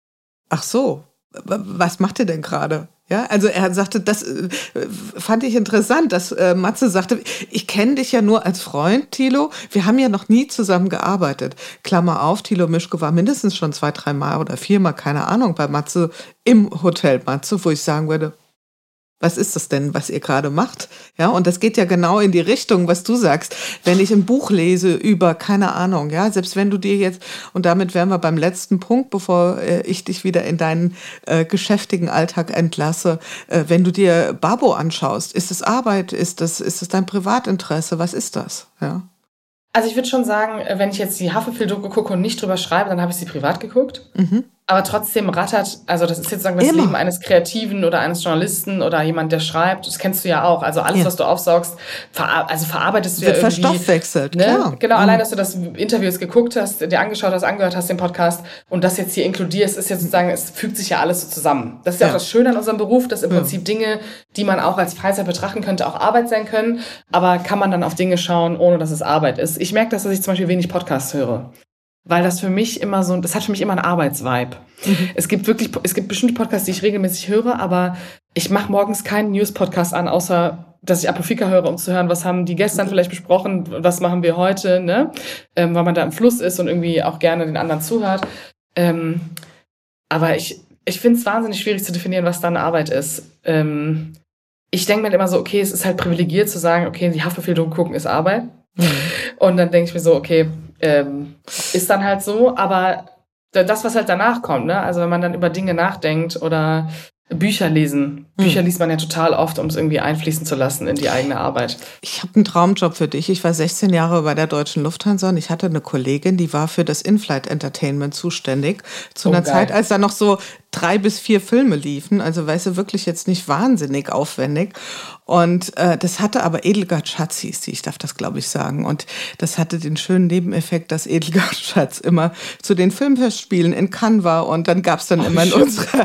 ach so, was macht ihr denn gerade? Ja, also er sagte, das äh, fand ich interessant, dass äh, Matze sagte, ich kenne dich ja nur als Freund, Thilo, wir haben ja noch nie zusammen gearbeitet. Klammer auf, Thilo Mischke war mindestens schon zwei, drei Mal oder viermal, keine Ahnung, bei Matze im Hotel Matze, wo ich sagen würde, was ist das denn, was ihr gerade macht? Ja, und das geht ja genau in die Richtung, was du sagst. Wenn ich ein Buch lese über, keine Ahnung, ja, selbst wenn du dir jetzt, und damit wären wir beim letzten Punkt, bevor äh, ich dich wieder in deinen äh, geschäftigen Alltag entlasse, äh, wenn du dir Babo anschaust, ist es Arbeit, ist das, ist das dein Privatinteresse, was ist das? Ja. Also ich würde schon sagen, wenn ich jetzt die Haftbefehl-Doku gucke und nicht drüber schreibe, dann habe ich sie privat geguckt. Mhm. Aber trotzdem rattert, also das ist jetzt sagen wir das Immer. Leben eines Kreativen oder eines Journalisten oder jemand, der schreibt, das kennst du ja auch. Also alles, ja. was du aufsaugst, verar- also verarbeitest du Wird ja irgendwie. verstoffwechselt, ne? klar. Genau, mhm. allein, dass du das Interview jetzt geguckt hast, dir angeschaut hast, angehört hast, den Podcast und das jetzt hier inkludierst, ist jetzt sozusagen, es fügt sich ja alles so zusammen. Das ist ja, ja. auch das Schöne an unserem Beruf, dass im ja. Prinzip Dinge, die man auch als Freizeit betrachten könnte, auch Arbeit sein können, aber kann man dann auf Dinge schauen, ohne dass es Arbeit ist. Ich merke, dass ich zum Beispiel wenig Podcasts höre. Weil das für mich immer so, das hat für mich immer einen Arbeitsvibe. Mhm. Es gibt wirklich, es gibt bestimmte Podcasts, die ich regelmäßig höre, aber ich mache morgens keinen News-Podcast an, außer, dass ich Apofika höre, um zu hören, was haben die gestern vielleicht besprochen, was machen wir heute, ne? Ähm, weil man da im Fluss ist und irgendwie auch gerne den anderen zuhört. Ähm, aber ich, ich finde es wahnsinnig schwierig zu definieren, was dann Arbeit ist. Ähm, ich denke mir immer so, okay, es ist halt privilegiert zu sagen, okay, die Haftbefehl-Doku gucken ist Arbeit. Mhm. Und dann denke ich mir so, okay, ähm, ist dann halt so, aber das, was halt danach kommt, ne? Also wenn man dann über Dinge nachdenkt oder Bücher lesen. Bücher hm. liest man ja total oft, um es irgendwie einfließen zu lassen in die eigene Arbeit. Ich habe einen Traumjob für dich. Ich war sechzehn Jahre bei der Deutschen Lufthansa und ich hatte eine Kollegin, die war für das In-Flight Entertainment zuständig. Zu oh, einer geil. Zeit, als da noch so drei bis vier Filme liefen, also weißt du, wirklich jetzt nicht wahnsinnig aufwendig. Und äh, das hatte aber Edelgard Schatz hieß die, ich darf das glaube ich sagen. Und das hatte den schönen Nebeneffekt, dass Edelgard Schatz immer zu den Filmfestspielen in Cannes war. Und dann gab es dann oh, immer in unserer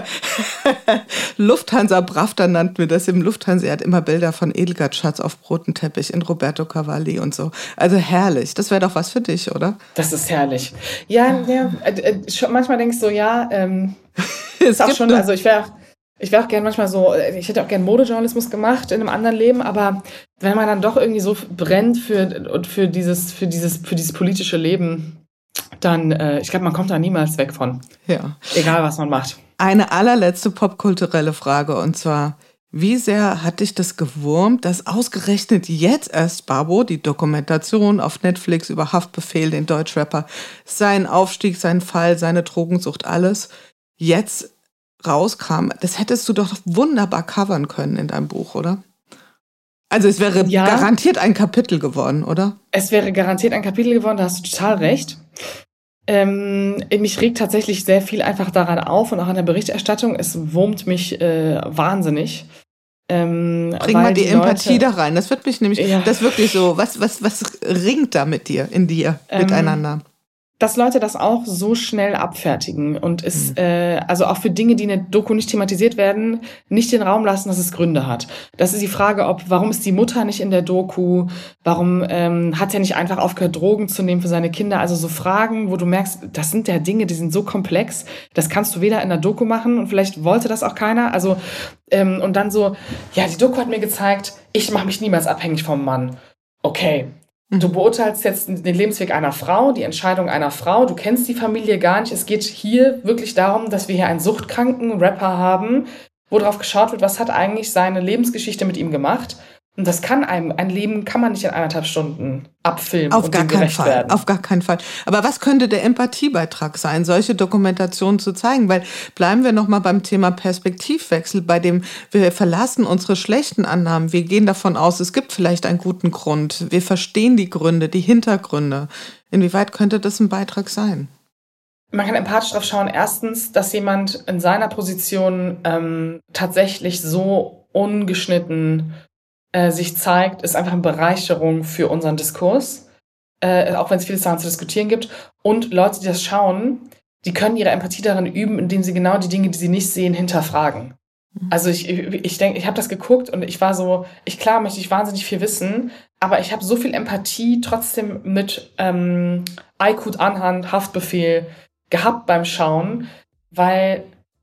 Lufthansa Brafter, nannten wir das im Lufthansa, er hat immer Bilder von Edelgard Schatz auf roten Teppich in Roberto Cavalli und so. Also herrlich, das wäre doch was für dich, oder? Das ist herrlich. Ja, ja äh, äh, manchmal denkst du, ja, ähm, ist auch schon, also ich wäre Ich wäre auch gerne manchmal so, ich hätte auch gerne Modejournalismus gemacht in einem anderen Leben, aber wenn man dann doch irgendwie so brennt für, für, dieses, für, dieses, für dieses politische Leben, dann, äh, ich glaube, man kommt da niemals weg von. Ja. Egal, was man macht. Eine allerletzte popkulturelle Frage, und zwar, wie sehr hat dich das gewurmt, dass ausgerechnet jetzt erst Babbo, die Dokumentation auf Netflix über Haftbefehl, den Deutschrapper, seinen Aufstieg, seinen Fall, seine Drogensucht, alles, jetzt rauskam, das hättest du doch wunderbar covern können in deinem Buch, oder? Also es wäre ja garantiert ein Kapitel geworden, oder? Es wäre garantiert ein Kapitel geworden, da hast du total recht. Ähm, mich regt tatsächlich sehr viel einfach daran auf und auch an der Berichterstattung. Es wurmt mich äh, wahnsinnig. Ähm, Bring mal die, die Empathie Leute, da rein. Das wird mich nämlich, ja. das ist wirklich so, was, was, was ringt da mit dir, in dir, ähm, miteinander? Dass Leute das auch so schnell abfertigen und es, mhm. äh, also auch für Dinge, die in der Doku nicht thematisiert werden, nicht den Raum lassen, dass es Gründe hat. Das ist die Frage, ob, warum ist die Mutter nicht in der Doku? Warum ähm, hat er nicht einfach aufgehört, Drogen zu nehmen für seine Kinder? Also so Fragen, wo du merkst, das sind ja Dinge, die sind so komplex, das kannst du weder in der Doku machen und vielleicht wollte das auch keiner. Also ähm, und dann so, ja, die Doku hat mir gezeigt, ich mache mich niemals abhängig vom Mann. Okay. Du beurteilst jetzt den Lebensweg einer Frau, die Entscheidung einer Frau. Du kennst die Familie gar nicht. Es geht hier wirklich darum, dass wir hier einen suchtkranken Rapper haben, wo drauf geschaut wird, was hat eigentlich seine Lebensgeschichte mit ihm gemacht. Und das kann einem, ein Leben kann man nicht in eineinhalb Stunden abfilmen auf und gar dem keinen gerecht Fall, werden. Auf gar keinen Fall. Aber was könnte der Empathiebeitrag sein, solche Dokumentationen zu zeigen? Weil bleiben wir nochmal beim Thema Perspektivwechsel, bei dem wir verlassen unsere schlechten Annahmen. Wir gehen davon aus, es gibt vielleicht einen guten Grund. Wir verstehen die Gründe, die Hintergründe. Inwieweit könnte das ein Beitrag sein? Man kann empathisch drauf schauen. Erstens, dass jemand in seiner Position ähm, tatsächlich so ungeschnitten sich zeigt, ist einfach eine Bereicherung für unseren Diskurs, äh, auch wenn es vieles daran zu diskutieren gibt. Und Leute, die das schauen, die können ihre Empathie darin üben, indem sie genau die Dinge, die sie nicht sehen, hinterfragen. Also ich ich denke, ich habe das geguckt und ich war so, ich klar möchte ich wahnsinnig viel wissen, aber ich habe so viel Empathie trotzdem mit ähm, Aykut Anhand, Haftbefehl gehabt beim Schauen, weil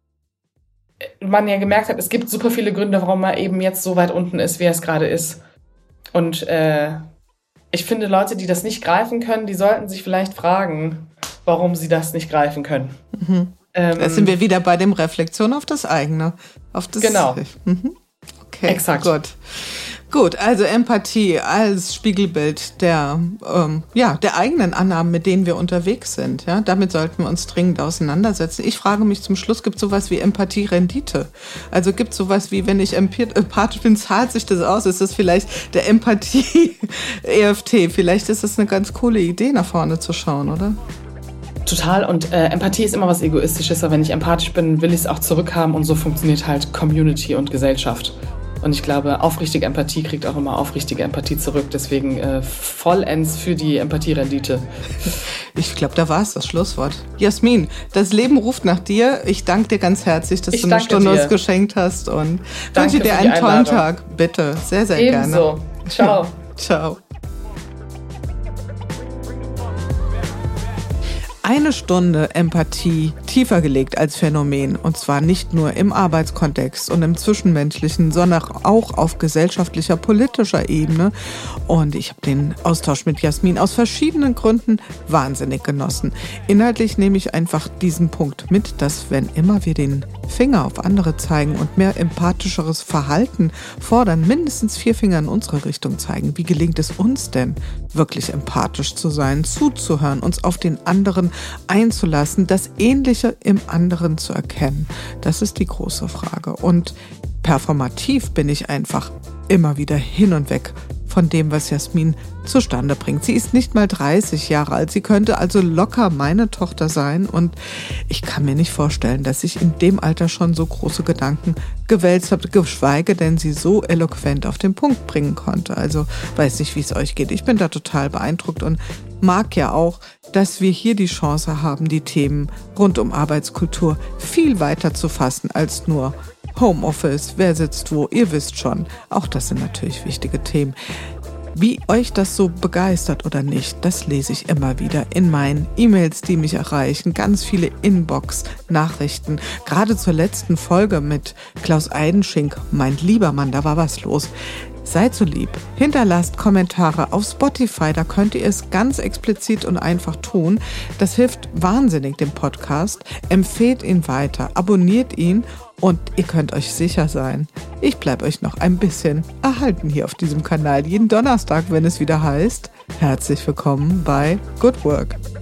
man ja gemerkt hat, es gibt super viele Gründe, warum er eben jetzt so weit unten ist, wie er es gerade ist. Und äh, ich finde, Leute, die das nicht greifen können, die sollten sich vielleicht fragen, warum sie das nicht greifen können. Mhm. Ähm, da sind wir wieder bei dem Reflexion auf das eigene. Auf das genau. Mhm. Okay, exakt. Gut. Gut, also Empathie als Spiegelbild der, ähm, ja, der eigenen Annahmen, mit denen wir unterwegs sind. Ja? Damit sollten wir uns dringend auseinandersetzen. Ich frage mich zum Schluss, gibt es sowas wie Empathie-Rendite? Also gibt es sowas wie, wenn ich empathisch bin, zahlt sich das aus? Ist das vielleicht der Empathie-E F T? Vielleicht ist das eine ganz coole Idee, nach vorne zu schauen, oder? Total. Und äh, Empathie ist immer was Egoistisches. Aber wenn ich empathisch bin, will ich es auch zurückhaben. Und so funktioniert halt Community und Gesellschaft. Und ich glaube, aufrichtige Empathie kriegt auch immer aufrichtige Empathie zurück. Deswegen äh, vollends für die Empathierendite. Ich glaube, da war es das Schlusswort. Jasmin, das Leben ruft nach dir. Ich danke dir ganz herzlich, dass ich du eine Stunde dir. uns geschenkt hast. Und wünsche dir einen tollen Tag. Bitte, sehr, sehr Ebenso. gerne. Ciao. Ciao. Eine Stunde Empathie tiefer gelegt als Phänomen, und zwar nicht nur im Arbeitskontext und im Zwischenmenschlichen, sondern auch auf gesellschaftlicher, politischer Ebene. Und ich habe den Austausch mit Jasmin aus verschiedenen Gründen wahnsinnig genossen. Inhaltlich nehme ich einfach diesen Punkt mit, dass wenn immer wir den Finger auf andere zeigen und mehr empathischeres Verhalten fordern, mindestens vier Finger in unsere Richtung zeigen. Wie gelingt es uns denn, wirklich empathisch zu sein, zuzuhören, uns auf den anderen einzulassen, das Ähnliche im anderen zu erkennen? Das ist die große Frage. Und performativ bin ich einfach immer wieder hin und weg von dem, was Jasmin zustande bringt. Sie ist nicht mal dreißig Jahre alt. Sie könnte also locker meine Tochter sein und ich kann mir nicht vorstellen, dass ich in dem Alter schon so große Gedanken gewälzt habe, geschweige denn sie so eloquent auf den Punkt bringen konnte. Also weiß nicht, wie es euch geht. Ich bin da total beeindruckt und mag ja auch, dass wir hier die Chance haben, die Themen rund um Arbeitskultur viel weiter zu fassen als nur Homeoffice, wer sitzt wo, ihr wisst schon. Auch das sind natürlich wichtige Themen. Wie euch das so begeistert oder nicht, das lese ich immer wieder in meinen E-Mails, die mich erreichen. Ganz viele Inbox-Nachrichten. Gerade zur letzten Folge mit Klaus Eidenschink, mein lieber Mann, da war was los. Seid so lieb, hinterlasst Kommentare auf Spotify, da könnt ihr es ganz explizit und einfach tun. Das hilft wahnsinnig dem Podcast. Empfehlt ihn weiter, abonniert ihn und ihr könnt euch sicher sein, ich bleibe euch noch ein bisschen erhalten hier auf diesem Kanal. Jeden Donnerstag, wenn es wieder heißt, herzlich willkommen bei Good Work.